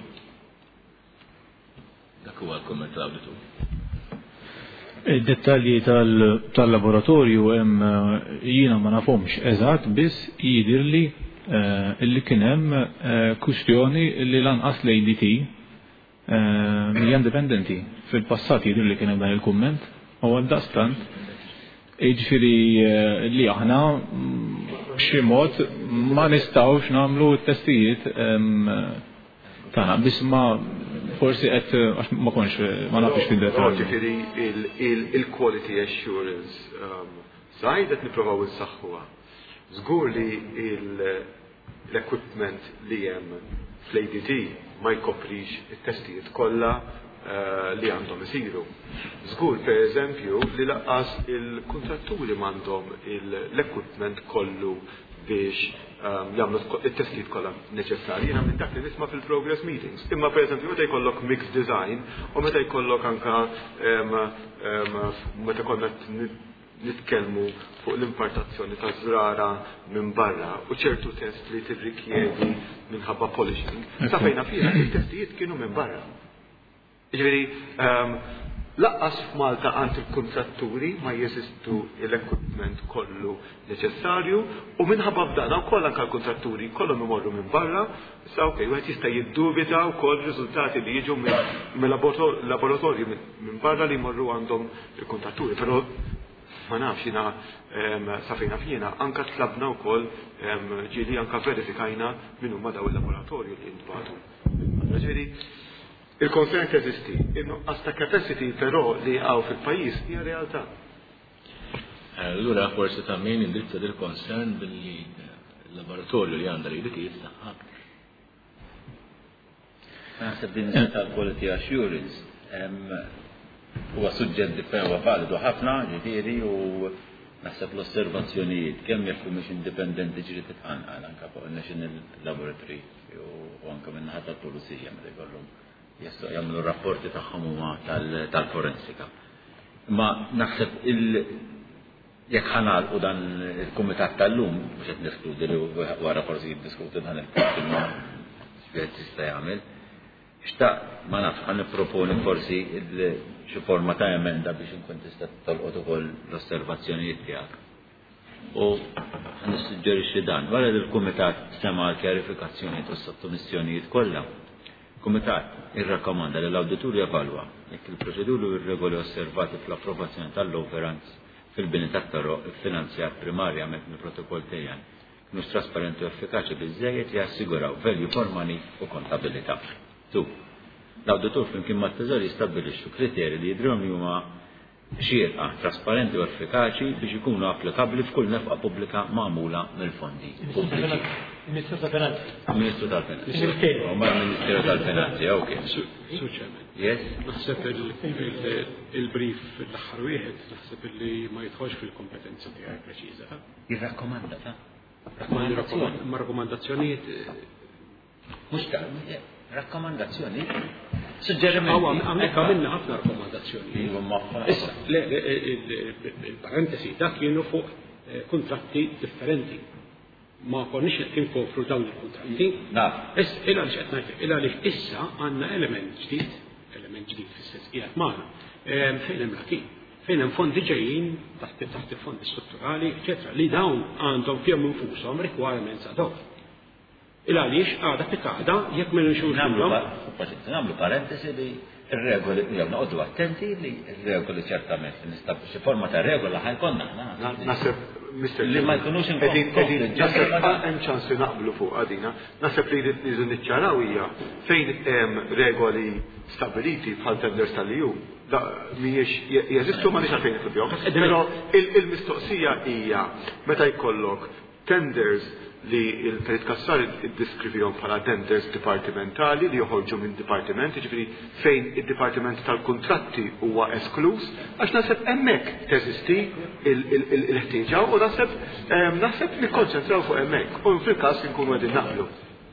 Dak huwa l-komment tal-awditur. Id-dettalji tal-laboratorju hemm jiena ma nafhomx eżatt biss jidhirli li kien hemm kwistjoni li lanqas l-ADT hija indipendenti. Fil-passat jidhirli kien hemm dan il-kumment u għaldaqstant jiġifieri li aħna b'xi mod ma nistgħux nagħmlu t-testijiet tagħna biss ma forsi qed għax ma konx ma nafx fid-dettall. Ġifieri il-quality assurance side qed nippruvaw insaħħuha. Żgur li l-equipment li hemm fl-ADT ma jkoprix it-testijiet kollha li għandhom isiru. Żgur pereżempju li laqqas il-kuntratturi m'għandhom l-equipment kollu biex jagħmlu it-testijiet kollha neċessarji. Jiena minn dak li nisma' fil-progress meetings. Imma pereżempju meta jkollok mixed design u meta jkollok anke meta konna nitkellmu fuq l-importazzjoni ta' żrara minn barra u ċertu test li tirrikjedi minħabba polishing. Sa fejna fiha il-testijiet kienu minn barra. Ġifieri laqqas f'Malta għand il-kuntratturi ma jeżistu l-equipment kollu neċessarju u minħabba b'dana wkoll anke l-kuntratturi kollhom imorru minn barra, issa okej, wieħed jista' jiddubita wkoll riżultati li jiġu mill-laboratorju minn barra li jmorru għandhom il-kuntratturi, però ma nafx jiena sa fejna fiena anke tlabna wkoll ġieli anke verifikajna min huma daw il-laboratorju li ntbagħtu. Ġifieri il-concern teżisti, in-nuqqas ta' capacity però li għaw fil-pajjiż hija realtà. Allura forsi ta' min indirizza del-concern billi l-laboratorju li għandha li dik jistaħħaq. Naħseb din tal-quality assurance huwa suġġett differenti huwa validu ħafna ġifieri u naħseb l-osservazzjonijiet kemm jekk mhux indipendenti ġiri titħanqal anke fuq il-National Laboratory u anke minn naħa tal-pulizija meta jkollhom jagħmlu rapporti tagħhom huma tal-forensika. Ma naħseb jekk ħanalqu dan il-kumitat tal-lum biex qed neskludi li wara forsi jiddiskuti dan il-punt imma x'wieħed jista' jagħmel. Xtaq ma nafx ħan nipproponi forsi xi forma ta' emenda biex inkun tista' tolqot ukoll l-osservazzjonijiet tiegħek. U ħan nissuġġerixxi dan wara li l-kumitat sema l-kjarifikazzjonijiet u s-sottomissjonijiet kollha. Il-Kumitat irrakkomanda li l-awditur jevalwa jekk il-proċeduri u r-regoli osservati fl-approvazzjoni tal-overruns fil-bini tat-toroq iffinanzjat primarjament mill-protokoll tejjan kienu trasparenti u effikaċi biżżejjed li jassiguraw value for money u kontabilità. L-awditur flimkien mat-teżor jistabbilixxu kriterji li jidhruhom li huma xierqa, trasparenti u effikaċi biex ikunu applikabbli f'kull nefqa pubblika magħmula mill-fondi pubbliċi. Il-Ministru tal-Finanzi. Il-Ministru tal-Finanzi. Il-Ministru tal-Finanzi, ok. Yes. Naħseb il-brief l-aħħar wieħed naħseb li ma jidħolx fil-kompetenza tiegħek preċiża. Jirrakkomanda ta' ma' rakkomandazzjonijiet mhux ta' rakkomandazzjoni. Suġġerimenti. Għamlek għamilna ħafna rakkomandazzjoni. Issa, il-parentesi dak kienu fuq kontratti differenti. Ma konniex qed inkopru dawn il-kontratti. Il-għaliex qed ngħidlek, il-għaliex issa għandna element ġdid fis-sens qiegħed magħna. Fejn hemm rakin, fejn hemm fondi ġejjin taħt il-fondi strutturali, eċetera, li dawn għandhom fihom infushom requirements ad hoc. Il-għaliex għada pikada jekk minn xhur nagħmlu parentesi li ir-regoli jew noqogħdu attenti li r-regoli ċertament nistab xi forma ta' regola ħajkonna. Naħseb li ma jkunux hemm ċans li naqblu fuq għadina. Naħseb li rridu niċċaraw hija fejn hemm regoli stabiliti bħal tenders tal-EU. Mhijiex jeżistu ma nix għalfejn nitlubihom. Però il-mistoqsija hija meta jkollok tenders li il-Ferit Kassar id-diskrivihom bħala tenders dipartimentali li joħorġu minn dipartimenti, ġifieri fejn id-dipartiment tal-kuntratti huwa esklus, għax naħseb hemmhekk teżisti il-ħtieġa u naħseb nikkonċentraw fuq hemmhekk u fil-każ inkunu qegħdin naqblu.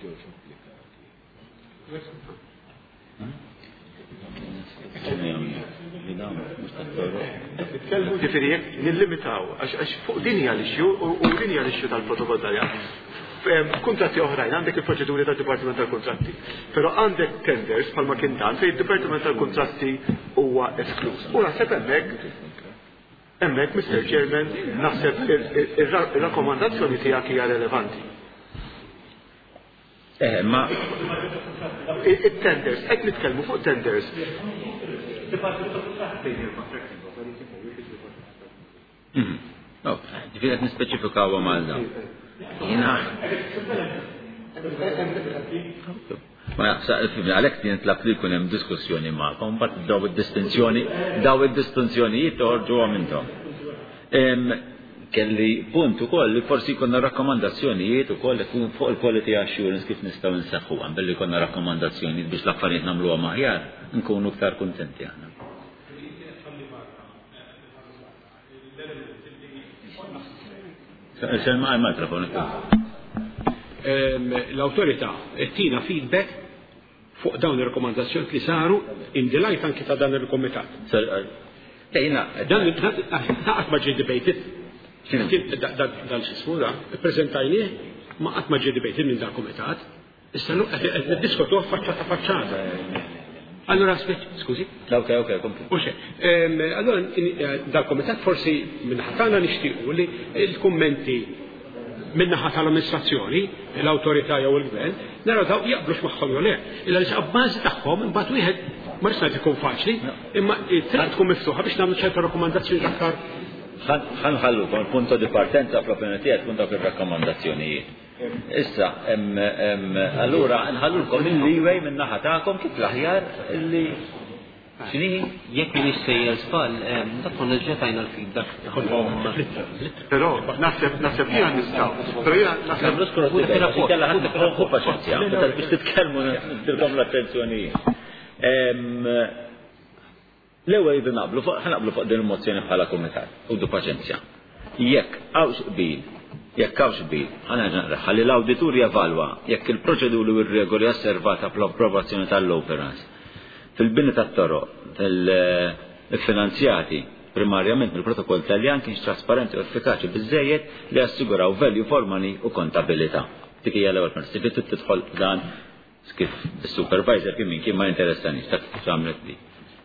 Ġifieri jekk nillimitaw għax fuq din hija l-issue u din hija l-issue tal-protokoll tajja. Kuntratti oħrajn għandek il-proċeduri tal-Dipartiment tal-Kuntratti. Però għandek tenders bħalma kien dan fejn id-Dipartiment tal-Kuntratti huwa esklus. U naħseb hemmhekk, Mr. Chairman, naħseb ir-rakkomandazzjoni tiegħek hija relevanti. Ma it-tenders, qed nitkellmu fuq tenders. Ġifieri qed nispeċifikaw mal dawn. Ma għalhekk nitlab li jkun hemm diskussjoni magħkom, mbagħad daw id-distinzjonijiet toħorġu intom. kelli punt ukoll li forsi konna rakkomandazzjonijiet ukoll ikun fuq il-quality assurance kif nistgħu nseħħuha billi konna rakkomandazzjonijiet biex l-affarijiet nagħmluhom aħjar nkunu aktar kuntenti aħna. L-autorità tina feedback fuq dawn ir-rekomandazzjoni li saru indilajt anki ta' dan il-komitat. Dan qatt ma ġie debated. Dan x'ismu da, ippreżentajnieh ma qatt ma ġie debated minn dan komitat. Issa qed niddiskutu faċċata faċċata. Allora scusi? Ok, kompli. Allora dal komitat forsi minn ħatana nixtiequ li l-kummenti minnaħa tal-amministrazzjoni, l-autorità jew il-gvern, naraw daw jaqblux magħhom jew le. Illa li bbażi tagħhom imbagħad wieħed ma rridx ikun faċli, imma trid tkun miftuħa biex nagħmlu ċerta rakkomandazzjoni aktar. Ħanħallu kon punto di partenza fl-opinjoni tiegħek tkun dak ir-rakkomandazzjonijiet. Issa allura nħallulkom il-leeway min-naħa tagħkom kif l-aħjar illi x'inhi jekk min issejjer żball dak konna ġetajna l-feedback. Però naħseb jiena nistgħu. Però jiena naħseb biex titkellmu nilkom l-attenzjonijiet. L-ewwel jridu naqblu fuq din il-mozzjoni bħala kumitat u du paċenzja. Jekk hawnx qbil, ħalli l-awditur jevalwa jekk il-proċeduri u r-regoli osservata bl-approvazzjoni tal-operans fil-bini tat-toroq tal-finanzjati primarjament mill-protokoll Taljan kienx trasparenti u effikaċi biżżejjed li assiguraw value for money u kontabilità. Dik hija l-ewwel parti. Kif tidħol dan kif is-supervisor kien ma interessanix dak x'għamlet li.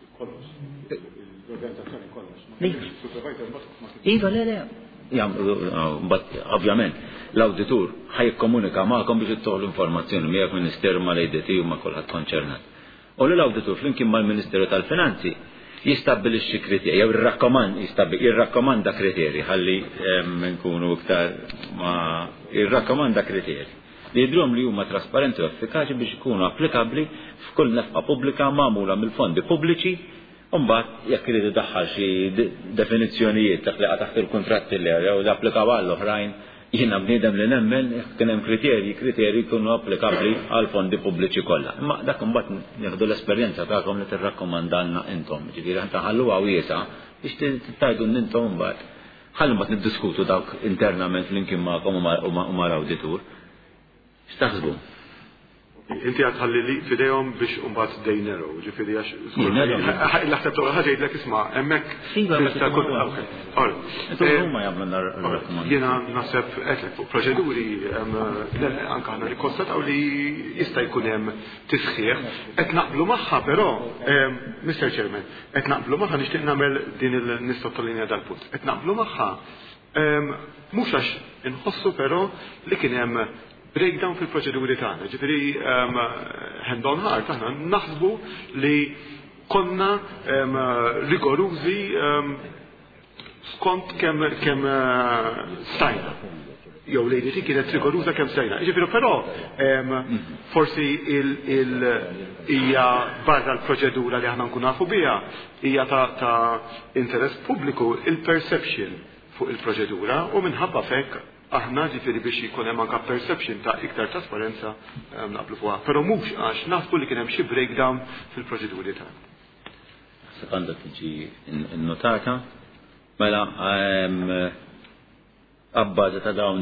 Iva, le. Ovvjament, l-awditur ħajkomunika magħkom biex ittoħlu l-informazzjoni miegħek Ministeru mal-ADT u ma' kulħadd konċernat. U l-awditur flimkien mal-Ministeru tal-Finanzi jistabbilixxi kriterji jew jirrakkomanda kriterji ħalli nkunu iktar ma jirrakkomanda kriterji li jidhrom li huma trasparenti u effikaċi biex ikunu applikabbli f'kull nefqa pubblika magħmula mill-fondi pubbliċi. Mbagħad jekk irid idaħħal xi definizzjonijiet taħt il-kuntratti li jew applikaw għal oħrajn jiena bniedem li nemmen kien hemm kriterji jkunu applikabbli għal fondi pubbliċi kollha. Imma dak imbagħad nieħdu l-esperjenza tagħkom li tirrakkomandalna intom. Ġifieri aħna ħalluha wiesa biex tgħidu intom mbagħad ħalli mbagħad niddiskutu dawk internament flimkien magħkom u mal-awditur. X'taħsbu? Inti għadħalli li fidejhom biex umbat dejneru, ġifiri għax. L-ħtab ħagħid l-ek isma, emmek. Jena nasib għetlek fuq proċeduri, anka ħana rikostataw li jista' jkun hemm tisħiħ. Et naqblu maħħa, però, Mr. Chairman, et naqblu maħħa nixtieq nagħmel din il-nistottolinja dal-punt. Et naqblu maħħa, mhux għax inħossu però li kien hemm breakdown fil-proċeduri tagħna. Ġifieri hand on heart aħna naħsbu li konna rigorużi skont kemm stajna. Jew lejli kienet rigoruża kemm stajna. Ġifieri però forsi hija barra l-proċedura li aħna nkun nafu biha hija ta' interess pubbliku il-perception fuq il-proċedura u minħabba fekk aħna ġifieri biex jkun hemm anke perception ta' iktar trasparenza naqblu fuqha. Però mhux għax naħsbu li kien hemm xi breakdown fil-proċeduri tagħna. Sekonda tiġi nnotata mela abbażi ta' dawn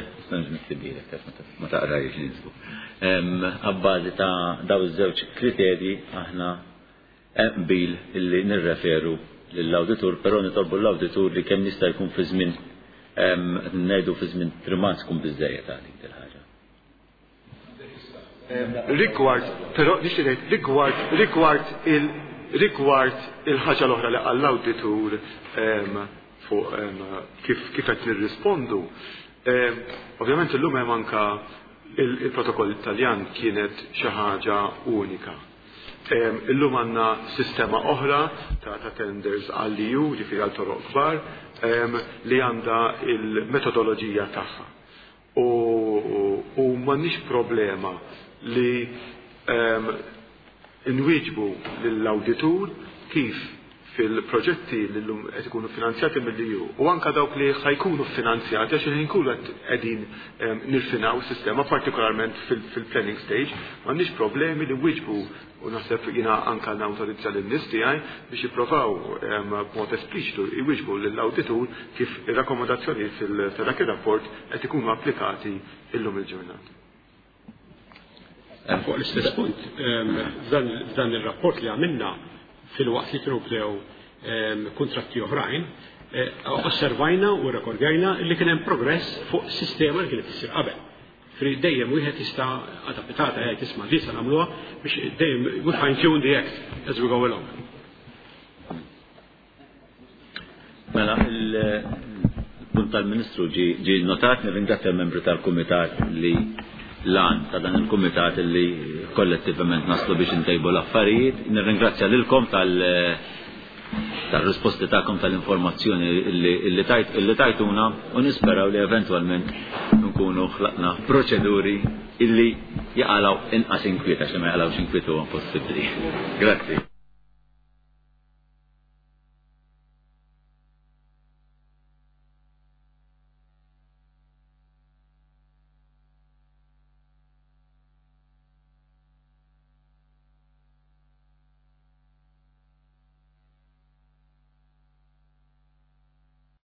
ma taqrajx nisbu. Abbażi ta' dawn iż-żewġ kriterji aħna qbil illi nirreferu lill-awditur, però nitolbu l-awditur li kemm jista' jkun fi żmien ngħidu fi żmien trimat tkun biżżejjed għalik il-ħaġa. Rigward il-ħaġa l-oħra li għall-awditur fuq kif qed nirrispondu. Ovvjament illum hemm anke il-protokoll Taljan kienet xi ħaġa unika. Illum għandna sistema oħra ta' tenders għall-EU ġifieri għal toroq kbar li għandha il-metodoloġija tagħha. U m'għandniex problema li nwieġbu lill-awditur kif fil-proġetti li l-lum qed ikunu finanzjati mill-EU u anka dawk li ħajkunu finanzjati għax il-ħin kullu qegħdin nirfinaw is-sistema partikolarment fil-planning stage m'għandniex problemi li wieġbu u naħseb jiena anka nawtorizza lin-nies tiegħi biex jippruvaw b'mod espliċitu jwieġbu lill-awditur kif ir-rakkomandazzjoni fil-dak ir-rapport qed ikunu applikati illum il-ġurnata. Fuq l-istess punt, f'dan ir-rapport li għamilna fil-waqt li kienu bdew kontratti oħrajn, osservajna u rekordjajna li kien hemm progress fuq sistema li kienet issir qabel. Dejjem wieħed jista' adattata jgħid isma' li se nagħmluha biex dejjem we fine tune the act as we go along. Mela il-punt tal-Ministru ġi notat nirringrazzja l-membri tal-Kumitat li lan ta' dan il-Kumitat li kollettivament naslu biex intejbu l-affarijiet. Nirringrazzja lilkom tal-risposti tagħkom tal-informazzjoni illi tajtuna u nisperaw li eventwalment nkunu ħlaqna proċeduri illi jaqalaw inqas inkwieta xi ma jaqalawx inkwitu possibbli. Grazzi.